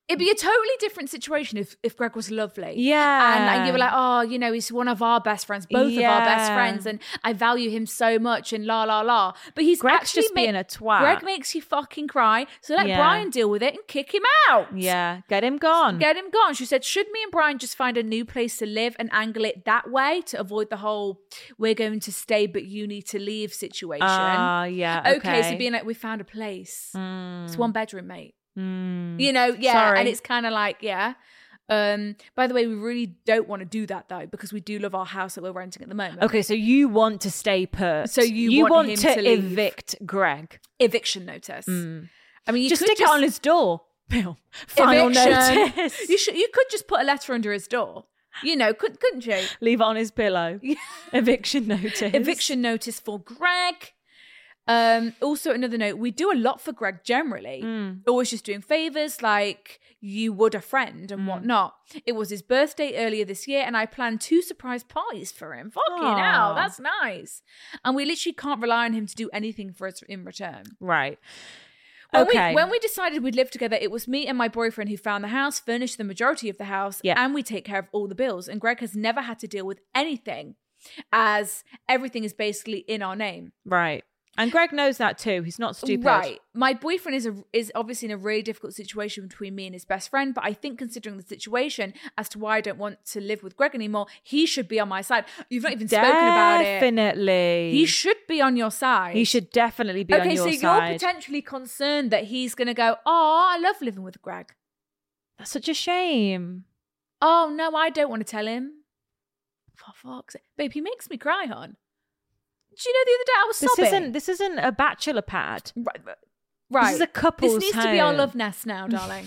It'd be a totally different situation if, if Greg was lovely. Yeah. And, and you were like, oh, you know, he's one of our best friends, both of our best Yeah. friends, and I value him so much and la, la, la. But he's Greg's actually just being a twat. Greg makes you fucking cry. So let Yeah. Brian deal with it and kick him out. Yeah, get him gone. Get him gone. She said, should me and Brian just find a new place to live and angle it that way to avoid the whole we're going to stay but you need to leave situation? Ah, yeah. Okay. so being like, we found a place. Mm. It's one bedroom, mate. Mm. You know, yeah. Sorry. And it's kind of like, yeah. Um, by the way, we really don't want to do that though, because we do love our house that we're renting at the moment. Okay, so you want to stay put. So you want him to, to leave. evict Greg. Eviction notice. Mm. I mean, you Just could stick it on his door. Bill. Final Eviction. notice. You should. You could just put a letter under his door. You know, could, couldn't you? Leave it on his pillow. Eviction notice. Eviction notice for Greg. Um, also, another note, we do a lot for Greg generally. Mm. Always just doing favors like you would a friend and Mm. whatnot. It was his birthday earlier this year and I planned two surprise parties for him. Fucking Aw. hell, that's nice. And we literally can't rely on him to do anything for us in return. Right. When, Okay. we, when we decided we'd live together, it was me and my boyfriend who found the house, furnished the majority of the house, Yeah. and we take care of all the bills. And Greg has never had to deal with anything, as everything is basically in our name. Right. And Greg knows that too. He's not stupid. Right. My boyfriend is a, is obviously in a really difficult situation between me and his best friend, but I think considering the situation as to why I don't want to live with Greg anymore, he should be on my side. You've not even spoken about it. Definitely. He should be on your side. He should definitely be okay, on your so side. you're potentially concerned that he's going to go, oh, I love living with Greg. That's such a shame. Oh, no, I don't want to tell him. For fuck's sake. Babe, he makes me cry, hon. Do you know the other day I was This sobbing? isn't this isn't a bachelor pad. Right. right. This is a couple's This needs to be our home. love nest now, darling.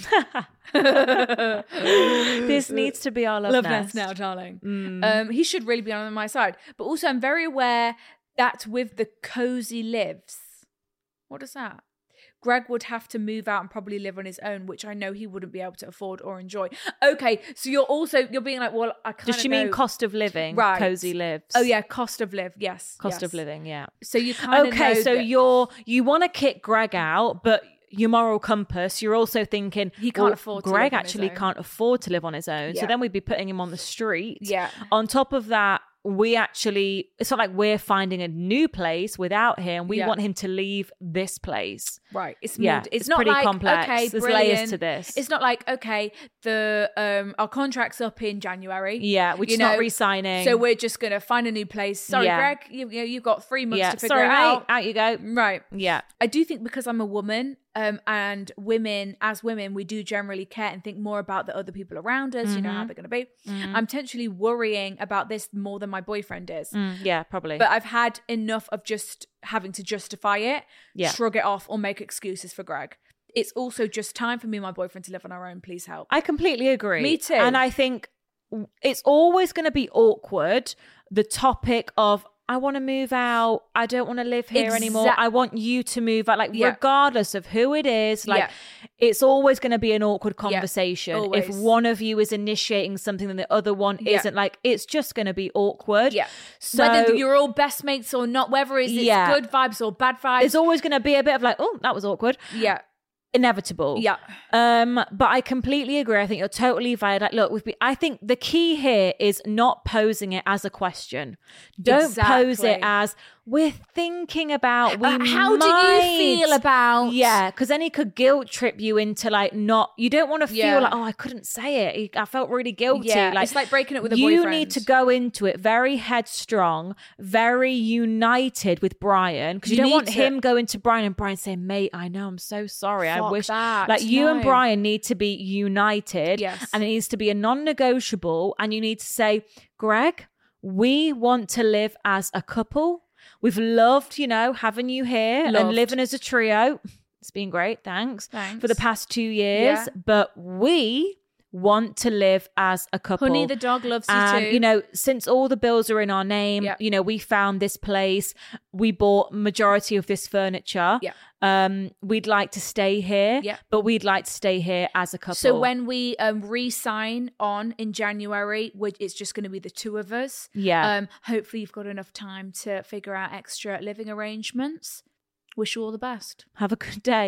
This needs to be our love, love nest. nest now, darling. Mm. Um, he should really be on my side. But also, I'm very aware that with the cozy lives, what is that? Greg would have to move out and probably live on his own, which I know he wouldn't be able to afford or enjoy. Okay, so you're also you're being like, well, I kind of Does she mean cost of living? Right. Cozy lives. Oh yeah, cost of live. Yes, Cost yes. of living. Yeah. So you kind of Okay, know so that you're you want to kick Greg out, but your moral compass, you're also thinking He can't well, afford to Greg live on his actually own. can't afford to live on his own. So Yeah. then we'd be putting him on the street. Yeah. On top of that, we actually it's not like we're finding a new place without him. We Yeah. want him to leave this place. Right. It's Yeah, more, it's, it's not pretty like, complex. okay, There's brilliant. layers to this. It's not like, okay, the um our contract's up in January. Yeah, we're you just know, not re-signing. So we're just gonna find a new place. Sorry, Yeah. Greg, you, you know, you've got three months yeah, to figure sorry, it mate, out. out you go. Right. Yeah. I do think because I'm a woman, um, and women, as women, we do generally care and think more about the other people around us, you know, Mm-hmm. how they're going to be. I'm potentially worrying about this more than my boyfriend is. Mm, yeah, probably. But I've had enough of just having to justify it, Yeah. shrug it off, or make excuses for Greg. It's also just time for me and my boyfriend to live on our own. Please help. I completely agree. Me too. And I think it's always going to be awkward, the topic of, I want to move out. I don't want to live here anymore. Exact- I want you to move out. Like, Yeah. regardless of who it is, like, Yeah. it's always going to be an awkward conversation. If always. one of you is initiating something and the other one Yeah. isn't, like, it's just going to be awkward. Yeah. So whether you're all best mates or not, whether it's, it's Yeah. good vibes or bad vibes. there's always going to be a bit of like, oh, that was awkward. yeah. Inevitable. Yeah. Um, but I completely agree. I think you're totally valid. Like, look, we've been, I think the key here is not posing it as a question. Don't pose it Exactly. as we're thinking about. We Uh, how do might. you feel about? Yeah, because then he could guilt trip you into like not. You don't want to feel Yeah. like, oh, I couldn't say it. I felt really guilty. Yeah, like it's like breaking up with a you boyfriend. need to go into it very headstrong, very united with Brian, because you, You don't need want to- him going to Brian and Brian saying, "Mate, I know, I'm so sorry. I Fuck wish." that. Like you and No. Brian need to be united, Yes. and it needs to be a non-negotiable. And you need to say, Greg, we want to live as a couple. We've loved, you know, having you here and Loved. living as a trio. It's been great, thanks, Thanks. for the past two years. Yeah. But we want to live as a couple. Honey, the dog loves you And, too. you know, since all the bills are in our name, Yeah. you know, we found this place. We bought majority of this furniture. Yeah. Um, we'd like to stay here, Yeah. but we'd like to stay here as a couple. So when we um, re-sign on in January, which it's just going to be the two of us. Yeah. Um, hopefully you've got enough time to figure out extra living arrangements. Wish you all the best. Have a good day.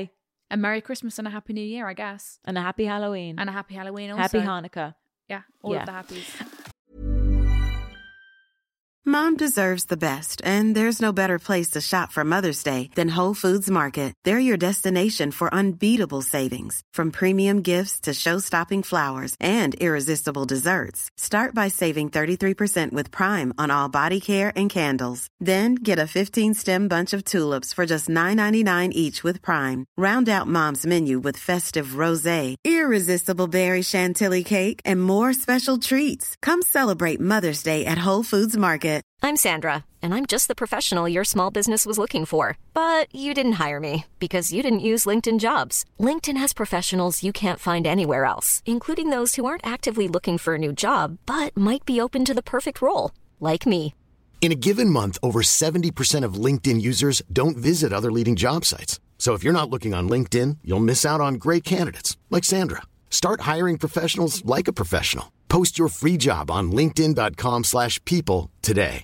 A Merry Christmas and a Happy New Year, I guess. And a happy Halloween. And a Happy Halloween also. Happy Hanukkah. Yeah, all Yeah. of the happies. Mom deserves the best, and there's no better place to shop for Mother's Day than Whole Foods Market. They're your destination for unbeatable savings, from premium gifts to show-stopping flowers and irresistible desserts. Start by saving thirty-three percent with Prime on all body care and candles. Then get a fifteen-stem bunch of tulips for just nine ninety-nine each with Prime. Round out Mom's menu with festive rosé, irresistible berry chantilly cake, and more special treats. Come celebrate Mother's Day at Whole Foods Market. I'm Sandra, and I'm just the professional your small business was looking for. But you didn't hire me because you didn't use LinkedIn Jobs. LinkedIn has professionals you can't find anywhere else, including those who aren't actively looking for a new job, but might be open to the perfect role, like me. In a given month, over seventy percent of LinkedIn users don't visit other leading job sites. So if you're not looking on LinkedIn, you'll miss out on great candidates like Sandra. Start hiring professionals like a professional. Post your free job on linkedin.com slash people today.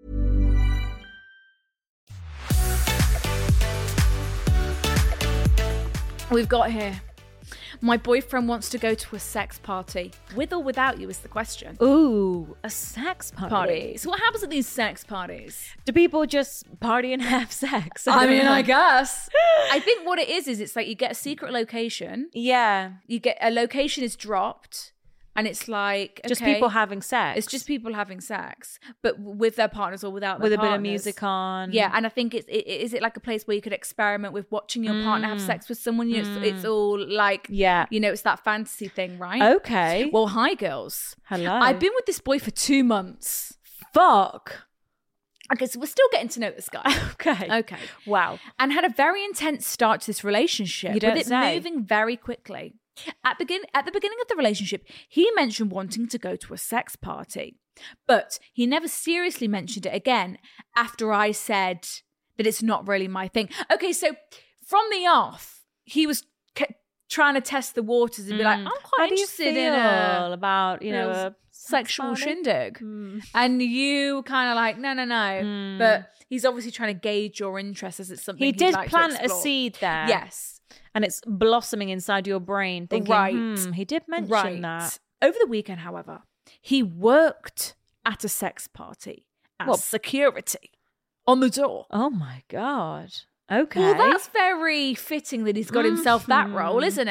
We've got here. My boyfriend wants to go to a sex party. With or without you is the question. Ooh, a sex party. Party. So what happens at these sex parties? Do people just party and have sex? I mean, I guess. I think what it is, is it's like you get a secret location. Yeah. You get a location is dropped. And it's like, Just okay, people having sex. It's just people having sex, but with their partners or without their with a partners. bit of music on. Yeah, and I think it's it, is it like a place where you could experiment with watching your partner have sex with someone? You know, it's, it's all like, Yeah. you know, it's that fantasy thing, right? Okay. Well, hi girls. Hello. I've been with this boy for two months. Fuck. Okay, so we're still getting to know this guy. Okay. Okay. Wow. And had a very intense start to this relationship. You don't with it say. moving very quickly. At begin at the beginning of the relationship, he mentioned wanting to go to a sex party, but he never seriously mentioned it again after I said that it's not really my thing. Okay, so from the off, he was c- trying to test the waters and be like, I'm quite How do you interested feel in a about, you know, a sexual party? shindig. Mm. And you kind of like, no, no, no. Mm. But he's obviously trying to gauge your interest as it's something He he'd did like to plant a explore. seed there. Yes. And it's blossoming inside your brain, thinking, Right. hmm, he did mention Right. that. Over the weekend, however, he worked at a sex party as Well- security on the door. Oh my God. Okay. Well, that's very fitting that he's got himself that role, isn't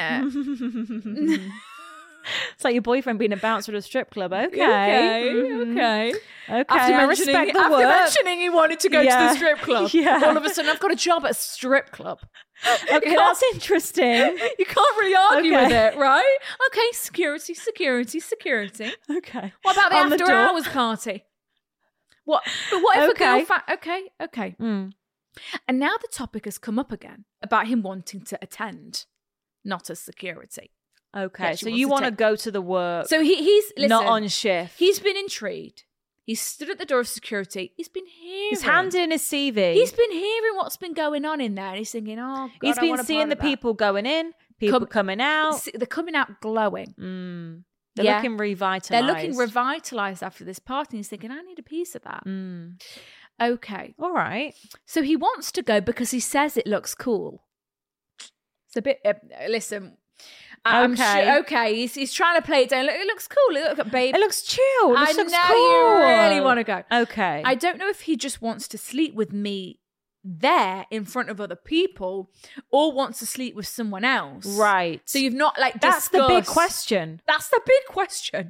it? It's like your boyfriend being a bouncer at a strip club. Okay. Okay, Mhm. okay. Okay, After, I mentioning, respect the after work. mentioning he wanted to go to Yeah. the strip club, Yeah. all of a sudden I've got a job at a strip club. Okay, You that's can't- interesting. You can't really argue Okay. with it, right? Okay, security, security, security. Okay. What about the On the after door. hours party? What? But what if Okay. a girl? Fa- okay, okay. Mm. And now the topic has come up again about him wanting to attend, not as security. Okay. Yeah, she so wants you to want to take- go to the work, So he, he's listen, not on shift. He's been intrigued. He's stood at the door of security. He's been hearing. He's handed in his C V. He's been hearing what's been going on in there. And he's thinking, oh, God, He's I been want a seeing part the of that. people going in, people Come- coming out. S- They're coming out glowing. Mm. They're Yeah. looking revitalized. They're looking revitalized after this party. And he's thinking, I need a piece of that. Mm. Okay. All right. So he wants to go because he says it looks cool. It's a bit, uh, listen. I'm Okay. sure, okay, he's, he's trying to play it down. Look, it looks cool. Look, babe. It looks chill. It I looks know cool. you really want to go. Okay. I don't know if he just wants to sleep with me there in front of other people or wants to sleep with someone else. Right. So you've not like That's the big discussed- question. That's the big question.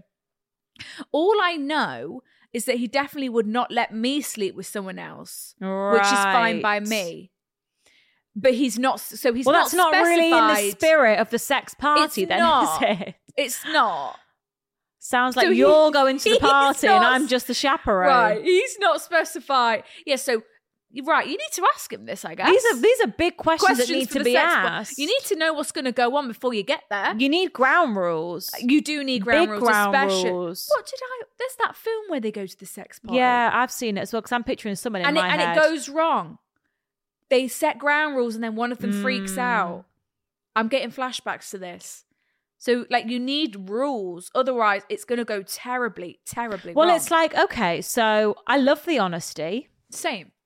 All I know is that he definitely would not let me sleep with someone else, which is fine by Right. me. But he's not. So he's Well, not that's not really in the specified. spirit of the sex party, It's then, not. is it? It's not. Sounds like So he- you're going to the he's party and not- I'm just the chaperone. Right. He's not specified. Yeah. So you're right. You need to ask him this, I guess. These are these are big questions, that Questions need for to the be sex part. asked. You need to know what's going to go on before you get there. You need ground rules. You do need ground Big rules, ground especially. rules. What did I? There's that film where they go to the sex party. Yeah, I've seen it as well because I'm picturing someone in and it, my and head. it goes wrong. They set ground rules and then one of them freaks Mm. out. I'm getting flashbacks to this. So, like, you need rules. Otherwise, it's going to go terribly, terribly Well, wrong. it's like, okay, so I love the honesty. Same.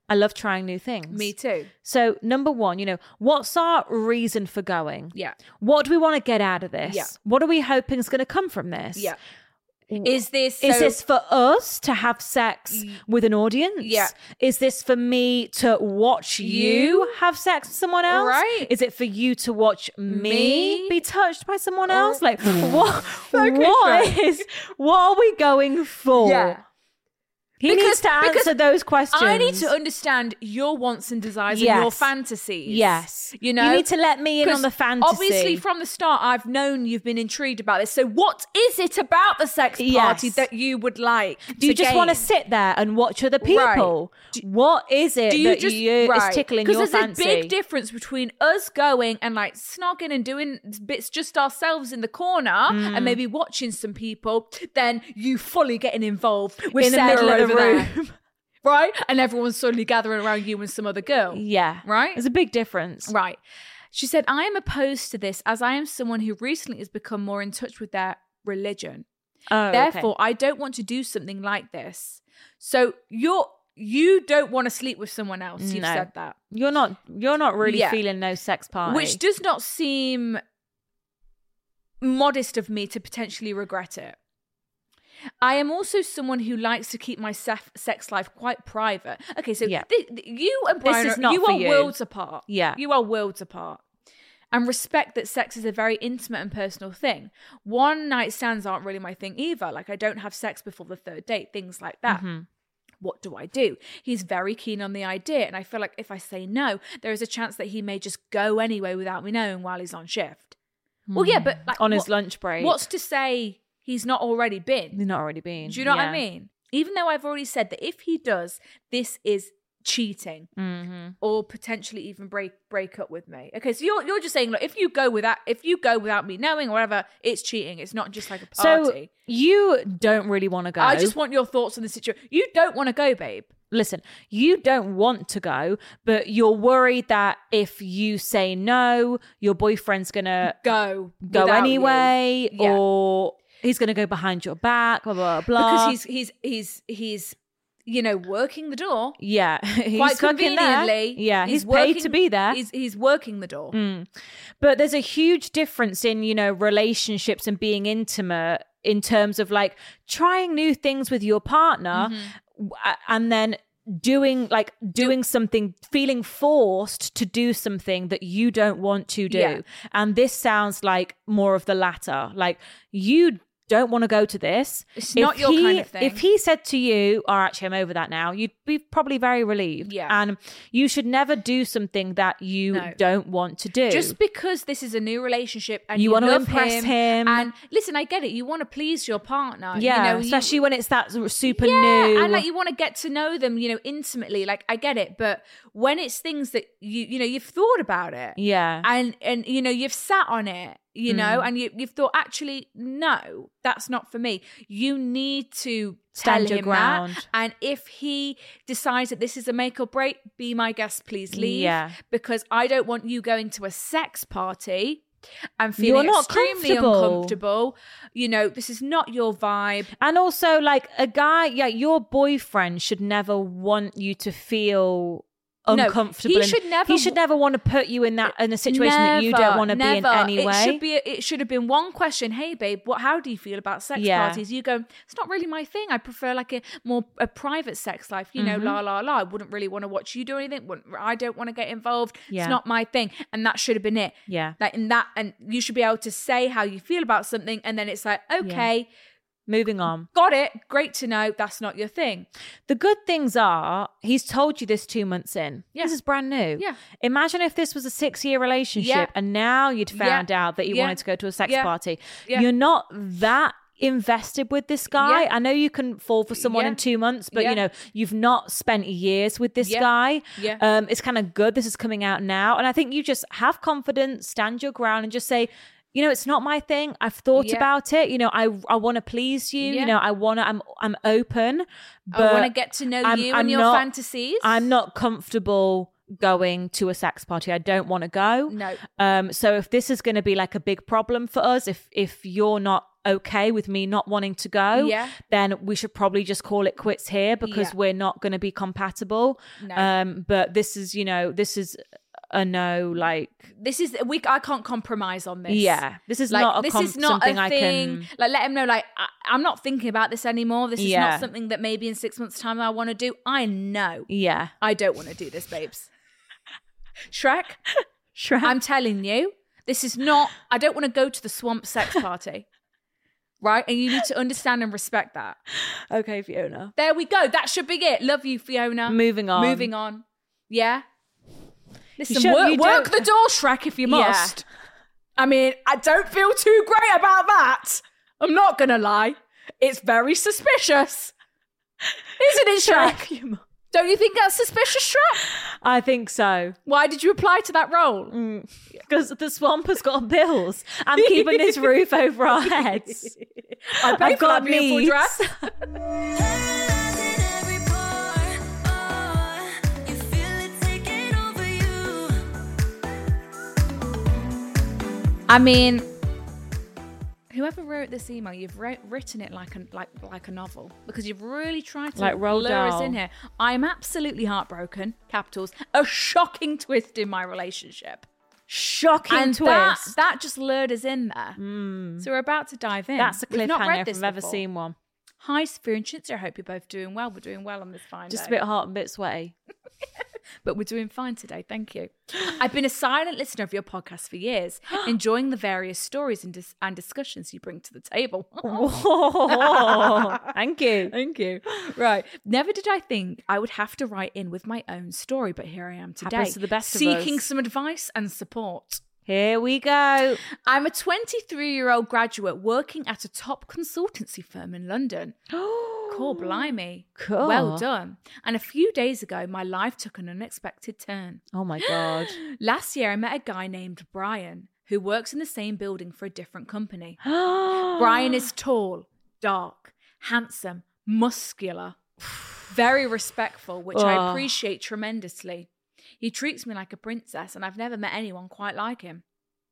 I love trying new things. Me too. So number one, you know, what's our reason for going? Yeah. What do we want to get out of this? Yeah. What are we hoping is going to come from this? Yeah. Is this Is so- this for us to have sex with an audience? Yeah. Is this for me to watch you, You? have sex with someone else? Right. Is it for you to watch me, Me? be touched by someone else? Like what? Okay, what sure. is? What are we going for? Yeah. He Because- needs to answer because those questions. I need to understand your wants and desires Yes. and your fantasies. Yes. You know? You need to let me in on 'Cause the fantasy. Obviously, from the start, I've known you've been intrigued about this. So what is it about the sex party Yes. that you would like Do you to just want to gain? sit there and watch other people? What is it Do you that just you, right. is tickling 'Cause your there's fancy? a big difference between us going and like snogging and doing bits just ourselves in the corner Mm. and maybe watching some people, than you fully getting involved with In the Sarah middle of the over there. room. Right? And everyone's suddenly gathering around you and some other girl. Yeah. Right? There's a big difference. Right. She said, I am opposed to this as I am someone who recently has become more in touch with their religion. Oh, Therefore, okay. I don't want to do something like this. So you're you don't want to sleep with someone else. You've No. said that. You're not you're not really Yeah. feeling no sex party. Which does not seem modest of me to potentially regret it. I am also someone who likes to keep my sef- sex life quite private. Okay, so Yeah. th- th- you and This Brian, is are, not you for are you. worlds apart. Yeah. You are worlds apart. And respect that sex is a very intimate and personal thing. One night stands aren't really my thing either. Like, I don't have sex before the third date, things like that. Mm-hmm. What do I do? He's very keen on the idea. And I feel like if I say no, there is a chance that he may just go anyway without me knowing while he's on shift. Well, yeah, but like, on his what- lunch break. What's to say he's not already been? He's not already been. Do you know what I Yeah. mean? Even though I've already said that if he does, this is cheating Mm-hmm. or potentially even break break up with me. Okay, so you're you're just saying, look, if you go without if you go without me knowing or whatever, it's cheating. It's not just like a So party. you don't really want to go. I just want your thoughts on the situation. You don't want to go, babe. Listen, you don't want to go, but you're worried that if you say no, your boyfriend's gonna Go go without anyway, you. Yeah. or he's gonna go behind your back, blah blah blah. Because he's he's he's he's you know working the door. yeah, he's Quite fucking there. conveniently. Yeah, he's, paid working- to be there. He's he's working the door. Mm. But there's a huge difference in, you know, relationships and being intimate in terms of like trying new things with your partner w- and then doing like doing something, feeling forced to do something that you don't want to do. Yeah. And this sounds like more of the latter. Like you don't want to go to this. It's not your he, kind of thing. If he said to you, oh, actually, I'm over that now, you'd be probably very relieved. Yeah. And you should never do something that you No. don't want to do. Just because this is a new relationship and You you, want to love impress him. and listen, I get it. You want to please your partner. yeah, you know, you- especially when it's that sort of super yeah, new. and like you want to get to know them, you know, intimately. Like I get it, but when it's things that you you know you've thought about it, yeah. and and you know you've sat on it, you know, Mm. and you you've thought actually no, that's not for me. You need to Stand tell your him ground. that, and if he decides that this is a make or break, be my guest, please leave. Yeah. because I don't want you going to a sex party and You're feeling not extremely comfortable. uncomfortable. You know, this is not your vibe. And also, like a guy, yeah, your boyfriend should never want you to feel No, uncomfortable. he and should never- He should never want to put you in that in a situation that you don't Never, want to be in never. anyway. It should be. It should have been one question. Hey, babe, what? How do you feel about sex Yeah. parties? You go. It's not really my thing. I prefer like a more a private sex life. You know, Mhm. la la la. I wouldn't really want to watch you do anything. Wouldn't- I don't want to get involved. Yeah. It's not my thing. And that should have been it. yeah. Like in that, and you should be able to say how you feel about something, and then it's like, okay, Moving on. got it. Great to know. That's not your thing. The good things are, he's told you this two months in. Yeah. This is brand new. Yeah. Imagine if this was a six-year relationship Yeah. and now you'd found Yeah. out that you Yeah. wanted to go to a sex Yeah. party. Yeah. You're not that invested with this guy. Yeah. I know you can fall for someone Yeah. in two months, but Yeah. you know, you've not spent years with this Yeah. guy. Yeah. Um, it's kind of good. This is coming out now. And I think you just have confidence, stand your ground and just say, you know, it's not my thing. I've thought Yeah. about it. You know, I I want to please you. Yeah. You know, I want to, I'm, I'm open. But I want to get to know I'm- you I'm and your not- fantasies. I'm not comfortable going to a sex party. I don't want to go. No. Um, so if this is going to be like a big problem for us, if if you're not okay with me not wanting to go, Yeah. then we should probably just call it quits here because Yeah. we're not going to be compatible. No. Um, but this is, you know, this is a no, like, This is we. I can't compromise on this. yeah, this is Like, not a this com- is not something a I thing. can. Like, let him know. Like, I, I'm not thinking about this anymore. This is Yeah. not something that maybe in six months' time I want to do. I know. Yeah. I don't want to do this, babes. Shrek, Shrek. I'm telling you, this is not. I don't want to go to the swamp sex party, right? And you need to understand and respect that. Okay, Fiona. There we go. That should be it. Love you, Fiona. Moving on. Moving on. Yeah. Listen, should- work, you work don't- the door, Shrek, if you Yeah. must. I mean, I don't feel too great about that. I'm not going to lie. It's very suspicious. Isn't it, Shrek? Don't you think that's suspicious, Shrek? I think so. Why did you apply to that role? Because the swamp has got bills. I'm keeping this roof over our heads. I paid I've for got that beautiful needs. dress. Paralyzing every pore. Oh, you feel it taking over you. I mean, whoever wrote this email, you've wrote, written it like a like like a novel because you've really tried to Like Roald lure us Dahl. in here. I'm absolutely heartbroken. Capitals. A shocking twist in my relationship. Shocking and twist. that that just lured us in there. So we're about to dive in. That's a We've not cliffhanger read if this I've ever before. seen one. Hi, Sophia and Chintzia. I hope you're both doing well. We're doing well on this fine Just a day. bit hot and a bit sweaty. But we're doing fine today. Thank you. I've been a silent listener of your podcast for years, enjoying the various stories and, dis- and discussions you bring to the table. Oh, thank you. Thank you. Right. Never did I think I would have to write in with my own story, but here I am today. Happens to the best of seeking us. some advice and support. Here we go. I'm a twenty-three-year-old graduate working at a top consultancy firm in London. Cool, blimey. Cool. Well done. And a few days ago, my life took an unexpected turn. Oh my God. Last year, I met a guy named Brian who works in the same building for a different company. Brian is tall, dark, handsome, muscular, very respectful, which I Oh. appreciate tremendously. He treats me like a princess, and I've never met anyone quite like him.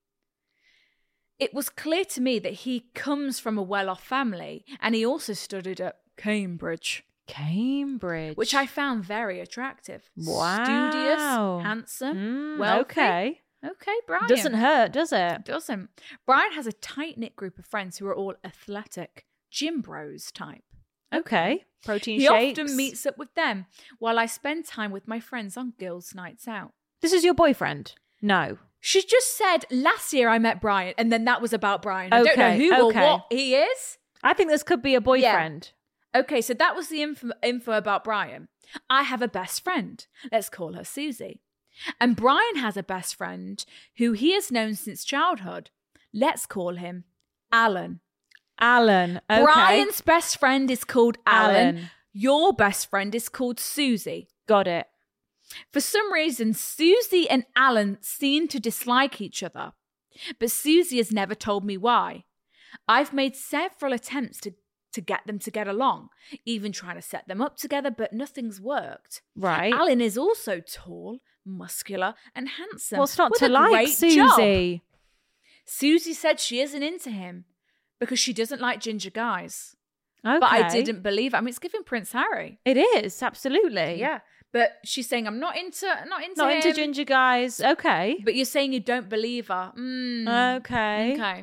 It was clear to me that he comes from a well-off family, and he also studied at Cambridge, Cambridge. which I found very attractive. Wow. Studious, handsome, Mm, wealthy. okay. Okay, Brian. Doesn't hurt, does it? Doesn't. Brian has a tight-knit group of friends who are all athletic, gym bros type. Okay. Protein He shakes. often meets up with them while I spend time with my friends on girls' nights out. This is your boyfriend? No. She just said, last year I met Brian, and then that was about Brian. I don't know Okay, who okay. or what he is. I think this could be a boyfriend. Okay, so that was the info, info about Brian. I have a best friend. Let's call her Susie. And Brian has a best friend who he has known since childhood. Let's call him Alan. Alan. Okay. Brian's best friend is called Alan. Alan. Your best friend is called Susie. Got it. For some reason, Susie and Alan seem to dislike each other, but Susie has never told me why. I've made several attempts to, to get them to get along, even trying to set them up together, but nothing's worked. Right. Alan is also tall, muscular, and handsome. What's not with to a like, great job. Susie? Susie said she isn't into him because she doesn't like ginger guys. Okay. But I didn't believe it. I mean, it's giving Prince Harry. It is, absolutely. Yeah. But she's saying, I'm not into not into Not him. into ginger guys. Okay. But you're saying you don't believe her. Mm. Okay. Okay.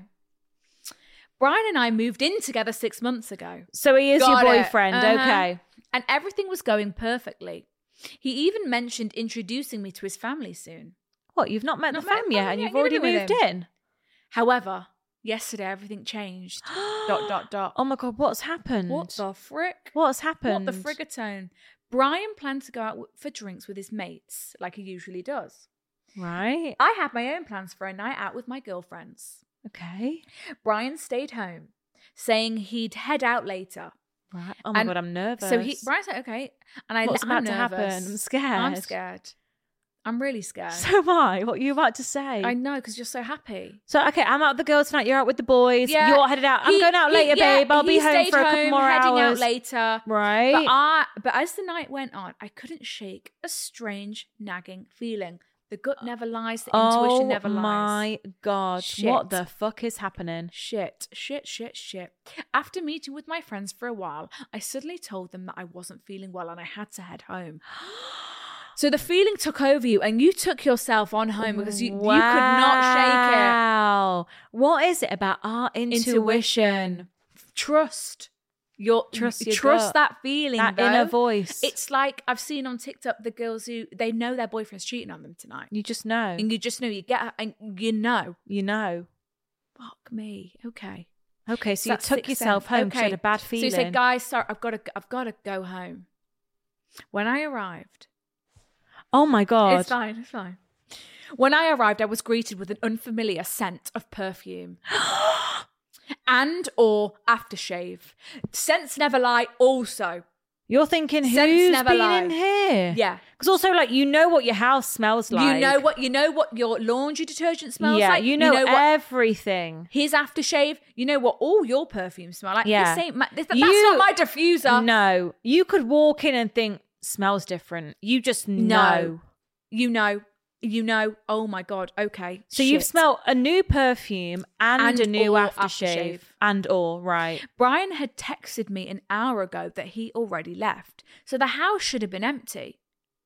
Brian and I moved in together six months ago. So he is Got your it. boyfriend. Uh-huh. Okay. And everything was going perfectly. He even mentioned introducing me to his family soon. What, you've not met Not the met fam the yet fam and yet, you've you're already living with moved him. in? However, yesterday everything changed. dot, dot, dot. Oh my God, what's happened? What the frick? What's happened? What the frigatone? Brian planned to go out w- for drinks with his mates, like he usually does. Right. I had my own plans for a night out with my girlfriends. Okay. Brian stayed home, saying he'd head out later. Right. Oh my And God, I'm nervous. So he, Brian said, okay. And I, What's I'm about to nervous. happen? I'm scared. I'm scared. I'm really scared. So am I. What are you about to say? I know, because you're so happy. So, okay, I'm out with the girls tonight. You're out with the boys. Yeah, You're headed out. I'm he- going out he- later, yeah, babe. I'll be he home stayed for a couple home, more heading hours. out later. Right. But, I, but as the night went on, I couldn't shake a strange nagging feeling. The gut never lies. The Oh intuition never lies. my God. Shit. What the fuck is happening? Shit, shit, shit, shit. After meeting with my friends for a while, I suddenly told them that I wasn't feeling well and I had to head home. So the feeling took over you and you took yourself on home because you, you could not shake it. Wow. What is it about our intuition? Intuition. Trust. Your Trust your trust gut. that feeling, That though. inner voice. It's like I've seen on TikTok the girls who they know their boyfriend's cheating on them tonight. You just know. And you just know you get and you know. You know. Fuck me. Okay. Okay, so, So you that's took sixth yourself sense. home because you Okay. had a bad So feeling. you said, guys, sorry, I've got to I've got to go home. When I arrived, oh my God. It's fine, it's fine. When I arrived, I was greeted with an unfamiliar scent of perfume. And or aftershave. Scents never lie also. You're thinking, Scents who's never been lie. in here? Yeah. Because also, like, you know what your house smells like. You know what you know what your laundry detergent smells yeah, like. you know, what everything. his aftershave. You know what all your perfumes smell like. Yeah. This ain't my, this, that's You- not my diffuser. No, you could walk in and think, smells different. You just know. No. You know. You know. Oh my God. Okay. So you've Shit. smelled a new perfume and, And a new or aftershave. aftershave. And or, right. Brian had texted me an hour ago that he already left. So the house should have been empty.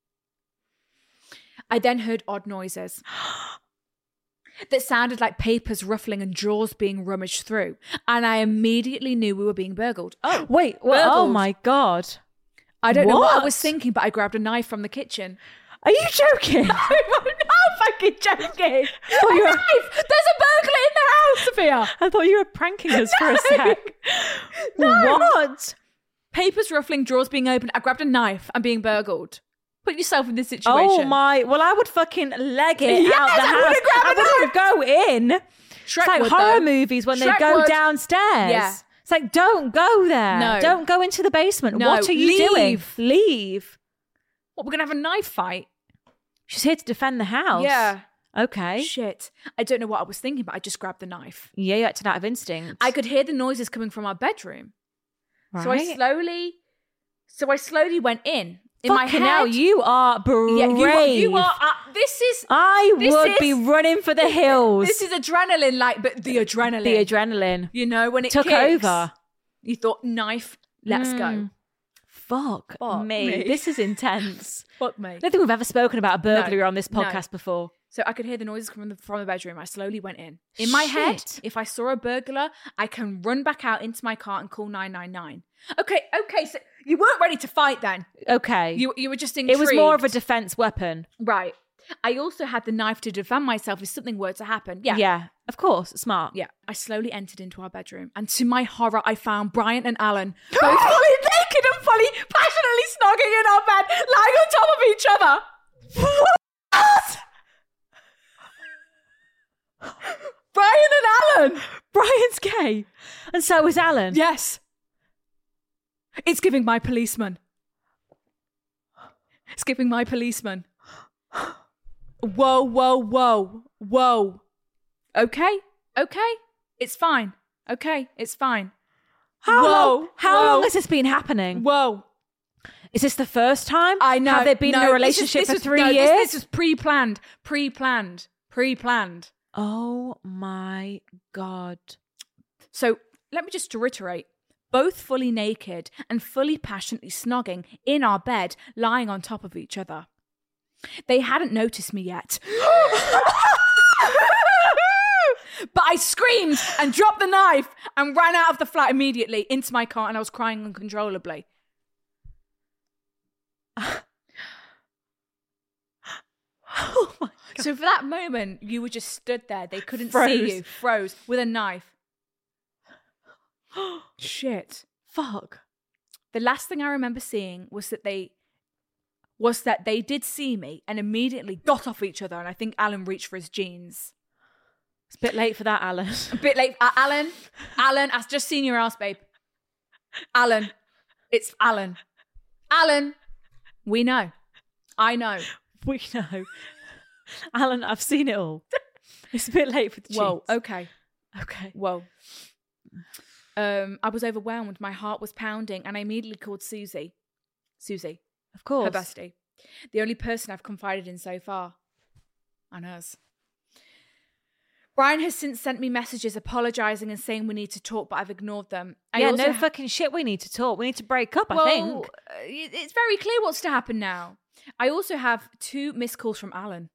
I then heard odd noises that sounded like papers ruffling and drawers being rummaged through. And I immediately knew we were being burgled. Oh, Wait, well, oh burgled. my God. I don't know what I What? was thinking, but I grabbed a knife from the kitchen. Are you joking? I'm not fucking joking. Oh, A you're- knife! There's a burglar in the house, Sophia! I thought you were pranking us for a sec. No. What? Papers ruffling, drawers being opened. I grabbed a knife and being burgled. Put yourself in this situation. Oh my! Well, I would fucking leg it Yes, out the I house. would've grabbed a I wouldn't go in. Shrek it's like would, horror though. movies when they Shrek go would. downstairs. Yeah. It's like, don't go there. No. Don't go into the basement. No, What are you doing? leave. Leave. What, we're going to have a knife fight? She's here to defend the house. Yeah. Okay. Shit. I don't know what I was thinking, but I just grabbed the knife. Yeah, you acted out of instinct. I could hear the noises coming from our bedroom. So I Right. slowly, so I slowly went in. In my Fucking head. hell, you are brave. Yeah, you are, you are uh, this is, I this would is- be running for the hills. this is adrenaline, like, but the adrenaline. the adrenaline. You know, when it Took kicks, over. you thought, knife, let's go. Mm. Fuck, Fuck me. me. This is intense. Fuck me. I don't think we've ever spoken about a burglary No, on this no. podcast before. So I could hear the noises from the, from the bedroom. I slowly went in. In my head, Shit. if I saw a burglar, I can run back out into my car and call nine nine nine. Okay, okay, so you weren't ready to fight then. Okay. You you were just intrigued. it was more of a defense weapon. Right. I also had the knife to defend myself if something were to happen. Yeah. Yeah, of course. Smart. Yeah. I slowly entered into our bedroom, and to my horror, I found Brian and Alan both fully naked and fully passionately snogging in our bed, lying on top of each other. What? Brian and Alan. Brian's gay. And so is Alan. Yes. It's giving my policeman. It's giving my policeman. Whoa, whoa, whoa, whoa. Okay, okay. It's fine. Okay, it's fine. How, Whoa, long, how whoa. long has this been happening? Whoa. Is this the first time? I know. Have they been no, in a this is- relationship this for was- three no, years? This, this was pre-planned. Pre-planned. Pre-planned. Oh my God. So let me just reiterate. Both fully naked and fully passionately snogging in our bed, lying on top of each other. They hadn't noticed me yet. But I screamed and dropped the knife and ran out of the flat immediately into my car, and I was crying uncontrollably. Oh my God. So for that moment, you were just stood there. They couldn't Froze. see you. Froze with a knife. Shit. Fuck. The last thing I remember seeing was that they was that they did see me and immediately got off each other. And I think Alan reached for his jeans. It's a bit late for that, Alan. A bit late. Uh, Alan, Alan, I've just seen your ass, babe. Alan, it's Alan. Alan, we know. I know. We know. Alan, I've seen it all. It's a bit late for the Whoa, jeans. okay. Okay. Whoa. Um, I was overwhelmed. My heart was pounding, and I immediately called Susie. Susie. Of course. Her bestie. The only person I've confided in so far. I know. Brian has since sent me messages apologising and saying we need to talk, but I've ignored them. I yeah, also no ha- fucking shit. We need to talk. We need to break up, well, I think. uh, it's very clear what's to happen now. I also have two missed calls from Alan.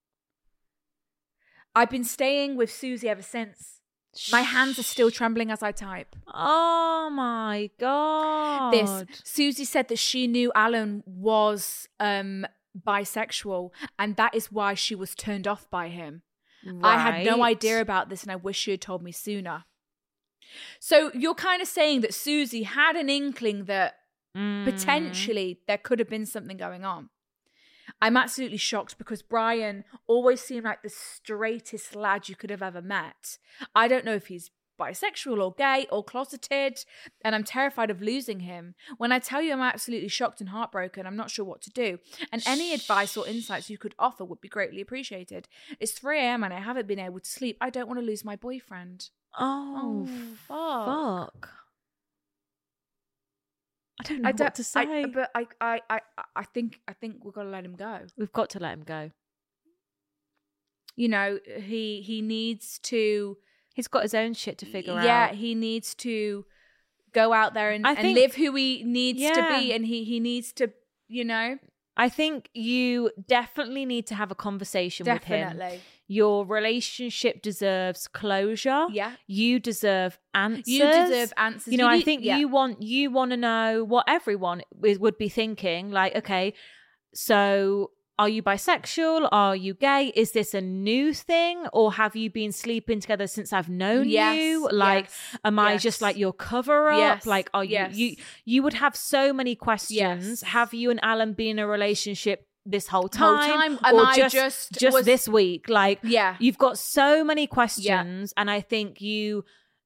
I've been staying with Susie ever since. My hands are still trembling as I type. Oh my God. This. Susie said that she knew Alan was um, bisexual, and that is why she was turned off by him. I had no Right. idea about this, and I wish she had told me sooner. So you're kind of saying that Susie had an inkling that Mm. potentially there could have been something going on. I'm absolutely shocked because Brian always seemed like the straightest lad you could have ever met. I don't know if he's bisexual or gay or closeted, and I'm terrified of losing him. When I tell you I'm absolutely shocked and heartbroken, I'm not sure what to do. And any advice or insights you could offer would be greatly appreciated. It's three a.m. and I haven't been able to sleep. I don't want to lose my boyfriend. Oh, Oh, fuck. I don't know I don't what to say. I, but I, I, I, I think, I think we've got to let him go. We've got to let him go. You know, he he needs to. He's got his own shit to figure Yeah, out. he needs to go out there and, I and think- live who he needs to Yeah. be, and he he needs to, you know, I think you definitely need to have a conversation with him. definitely. Your relationship deserves closure. Yeah. You deserve answers. You deserve answers. You know, I need- think yeah. you want you want to know what everyone is, would be thinking. Like, okay, so are you bisexual? Are you gay? Is this a new thing, or have you been sleeping together since I've known Yes, you? Like, yes, am I yes. just like your cover up? Yes, Like, are you yes. you you would have so many questions. Yes. Have you and Alan been in a relationship this whole Whole time? time? Am or I just just- just was- this week? Like, Yeah. you've got so many questions, and I think you.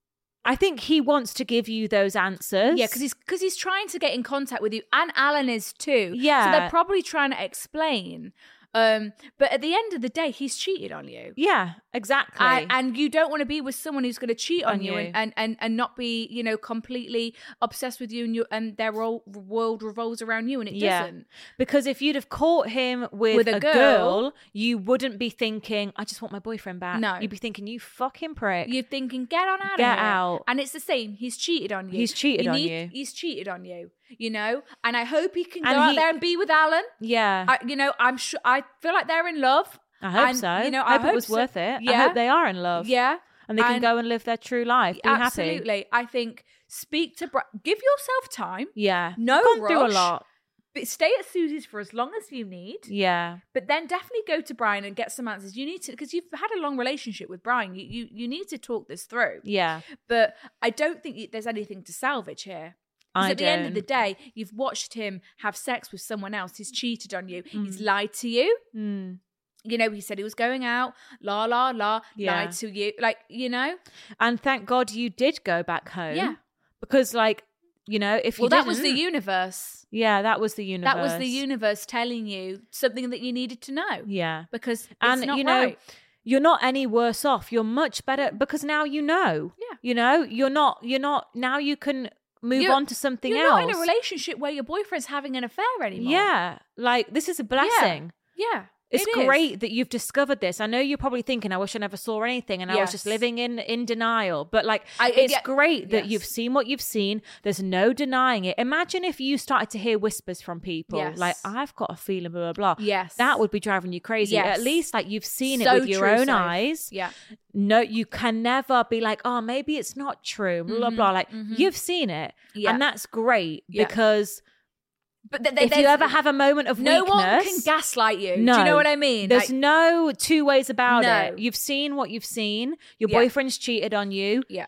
I think he wants to give you those answers. Yeah, because he's because he's trying to get in contact with you, and Alan is too. Yeah. so they're probably trying to explain. Um, but at the end of the day, he's cheated on you. Yeah, exactly. I, and you don't want to be with someone who's going to cheat on, On you, you. And, and, and, and not be, you know, completely obsessed with you and you and their role, world revolves around you, and it Yeah. doesn't. Because if you'd have caught him with, With a a, girl- girl, you wouldn't be thinking, I just want my boyfriend back. No. You'd be thinking, you fucking prick. You're thinking, get on out Get of here. out. And it's the same. He's cheated on you. He's cheated on need- you. He's cheated on you, you know? And I hope he can go And out he- there and be with Alan. yeah. I, you know, I'm sure, I feel like they're in love. I hope and, so. You know, I hope, I it was so. worth it. I Yeah. hope they are in love. Yeah. And they can And- go and live their true life. Be happy. Absolutely. I think speak to, Bri- give yourself time. Yeah. No Gone through a rush. lot. But stay at Susie's for as long as you need. Yeah. But then definitely go to Brian and get some answers. You need to, because you've had a long relationship with Brian. You, you you need to talk this through. Yeah. But I don't think you, there's anything to salvage here. Because I at the end of the don't. day, you've watched him have sex with someone else. He's cheated on you. He's lied to you. Mm. You know, he said he was going out, la, la, la, Yeah. lied to you. Like, you know? And thank God you did go back home. Yeah. Because, like, you know, if you Well, that was the didn't- universe. Yeah, that was the universe. That was the universe telling you something that you needed to know. Yeah. Because it's And not you know, right. you're not any worse off. You're much better because now you know. Yeah. You know, you're not you're not now you can move You're- on to something You're else. not in a relationship where your boyfriend's having an affair anymore. Yeah. Like this is a blessing. Yeah. It's it is. great that you've discovered this. I know you're probably thinking, I wish I never saw anything and I was just Yes. living in, in denial. But like, I- it's yeah, great that yes. you've seen what you've seen. There's no denying it. Imagine if you started to hear whispers from people Yes. like, I've got a feeling, blah, blah, blah. Yes. That would be driving you crazy. Yes. At least like you've seen So it with your true, own Soph. eyes. Yeah. No, you can never be like, oh, maybe it's not true, blah, blah, blah. Like, you've seen it. Yeah. And that's great Yeah. because But th- th- if you there's- ever have a moment of no weakness, one can gaslight you. no, Do you know what I mean? There's Like, no two ways about No. it. You've seen what you've seen. Your Yeah. boyfriend's cheated on you. yeah.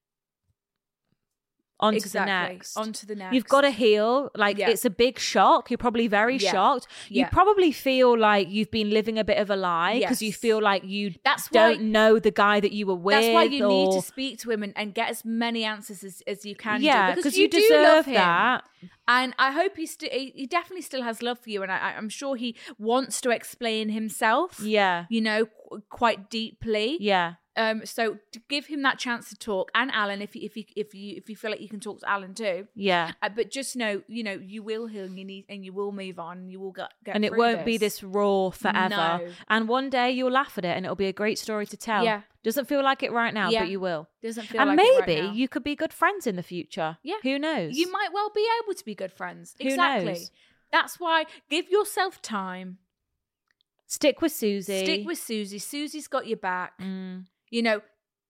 On to Exactly. the next. On to the next. You've got to heal. Like Yeah. it's a big shock. You're probably very Yeah. shocked. You Yeah. probably feel like you've been living a bit of a lie because you Yes. feel like you That's don't why- know the guy that you were with. That's why you need or- to speak to him and, and get as many answers as, as you can. Yeah, do, because because you do deserve love him. that. And I hope he st- he he definitely still has love for you, and I, I'm sure he wants to explain himself. Yeah. You know, qu- quite deeply. Yeah. Um, so to give him that chance to talk, and Alan, if you, if you if you if you feel like you can talk to Alan too, Yeah. Uh, but just know, you know, you will heal, and you need, and you will move on, and you will get, get And it through won't be this raw forever. No. And one day you'll laugh at it and it'll be a great story to tell. Yeah. Doesn't feel like it right now, Yeah. but you will. Doesn't feel and like it right maybe now. you could be good friends in the future. Yeah. Who knows? You might well be able to be good friends. Who Exactly. knows? That's why give yourself time. Stick with Susie. Stick with Susie. Susie's got your back. Mm. You know,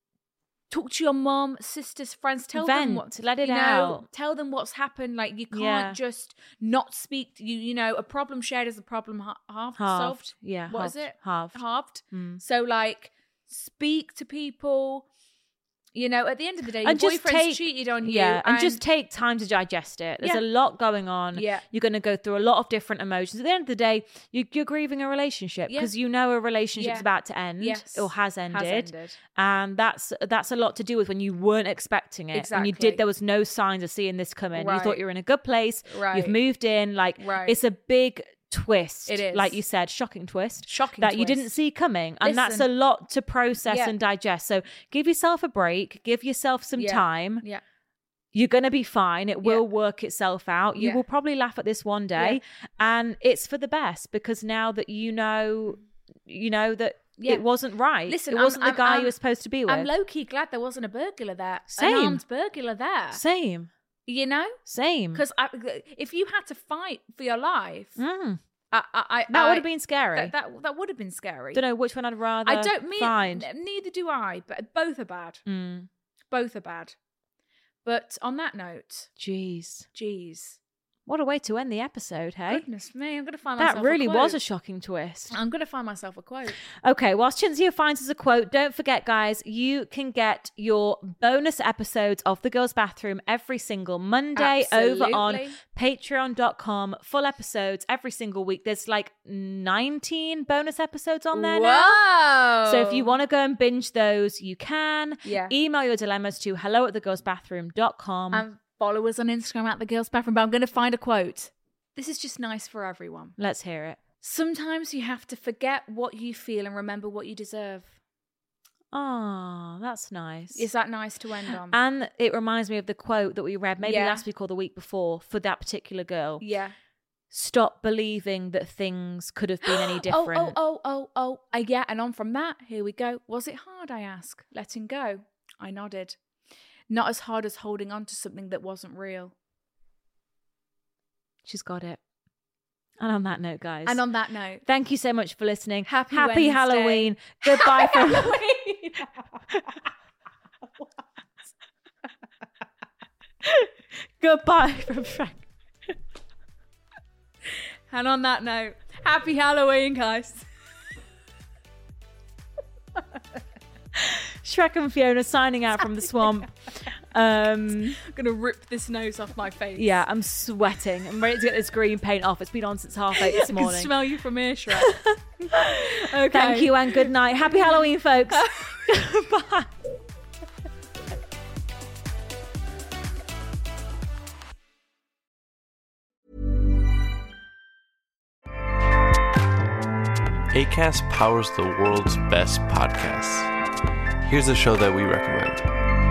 talk to your mom, sisters, friends. Tell Vent, them what. let it you know, out. Tell them what's happened. Like you can't Yeah. just not speak. To, you you know, a problem shared is a problem ha- half Halved. solved. Yeah. What is halved. it? Halved. Halved. Mm. So like, speak to people. You know, at the end of the day, your And just boyfriend's take- cheated on you. Yeah, and, just take time to digest it. There's Yeah. a lot going on. Yeah. You're going to go through a lot of different emotions. At the end of the day, you, you're grieving a relationship Yeah. because you know a relationship's Yeah. about to end Yes. or has ended. Has ended. And that's that's a lot to do with when you weren't expecting it. When you Exactly. did, there was no signs of seeing this coming. You Right. thought you were in a good place. Right. You've moved in. Like, Right. it's a big twist. It is. Like you said, shocking twist. Shocking That you twist. didn't see coming. And that's a Listen. lot to process Yeah. and digest. So give yourself a break. Give yourself some Yeah. time. Yeah. You're going to be fine. It will Yeah. work itself out. You Yeah. will probably laugh at this one day. And it's for the best because now that you know, you know that Yeah. it wasn't right. Listen, it I'm- wasn't I'm- the guy I'm- you were supposed to be with. I'm low key glad there wasn't a burglar there. Same. An armed burglar there. Same. You know? Same. Because if you had to fight for your life, Mm. I, I, I, That would I- have been scary. That, that, that would have been scary. Don't know which one I'd rather I don't mean. find. Neither do I, but both are bad. Mm. Both are bad. But on that note, Jeez. geez. What a way to end the episode, hey? Goodness me, I'm going to find That myself really a was quote. a shocking twist. I'm going to find myself a quote. Okay, whilst Cinzia finds us a quote, don't forget, guys, you can get your bonus episodes of The Girls' Bathroom every single Monday over on Absolutely. patreon dot com. Full episodes every single week. There's like nineteen bonus episodes on there now. Whoa. So if you want to go and binge those, you can. Yeah. Email your dilemmas to hello at the girls bathroom dot com. And follow us on Instagram at The Girls' Bathroom. But I'm going to find a quote. This is just nice for everyone. Let's hear it. Sometimes you have to forget what you feel and remember what you deserve. Oh, that's nice. Is that nice to end on? And it reminds me of the quote that we read maybe Yeah. last week or the week before for that particular girl. Yeah. Stop believing that things could have been any different. Oh, oh, oh, oh, oh. Uh, yeah, and on from that, here we go. Was it hard, I ask? Letting go. I nodded. Not as hard as holding on to something that wasn't real. She's got it. And on that note, guys. And on that note, thank you so much for listening. Happy Happy Wednesday. Halloween. Goodbye from Goodbye from Frank. and on that note, happy Halloween, guys. Shrek and Fiona signing out from the swamp. Um, I'm going to rip this nose off my face. yeah, I'm sweating. I'm ready to get this green paint off. It's been on since half eight this I morning. can smell you from here, Shrek. Okay. Thank you and good night. Happy Halloween, folks. Bye. Acast powers the world's best podcasts. Here's a show that we recommend.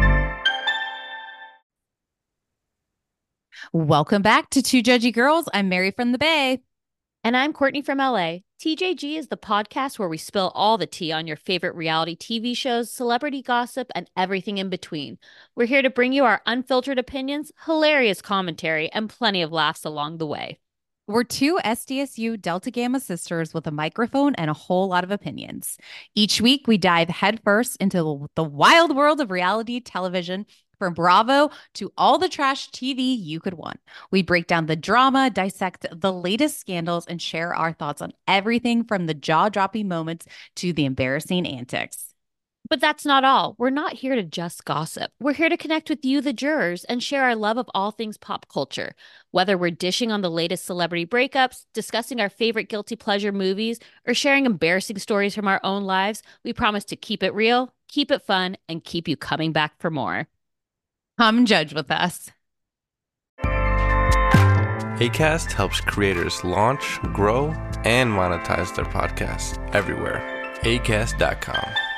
Welcome back to Two Judgy Girls. I'm Mary from the Bay. And I'm Courtney from L A. T J G is the podcast where we spill all the tea on your favorite reality T V shows, celebrity gossip, and everything in between. We're here to bring you our unfiltered opinions, hilarious commentary, and plenty of laughs along the way. We're two S D S U Delta Gamma sisters with a microphone and a whole lot of opinions. Each week, we dive headfirst into the wild world of reality television, from Bravo to all the trash T V you could want. We break down the drama, dissect the latest scandals, and share our thoughts on everything from the jaw-dropping moments to the embarrassing antics. But that's not all. We're not here to just gossip. We're here to connect with you, the jurors, and share our love of all things pop culture. Whether we're dishing on the latest celebrity breakups, discussing our favorite guilty pleasure movies, or sharing embarrassing stories from our own lives, we promise to keep it real, keep it fun, and keep you coming back for more. Come judge with us. Acast helps creators launch, grow, and monetize their podcasts everywhere. acast dot com.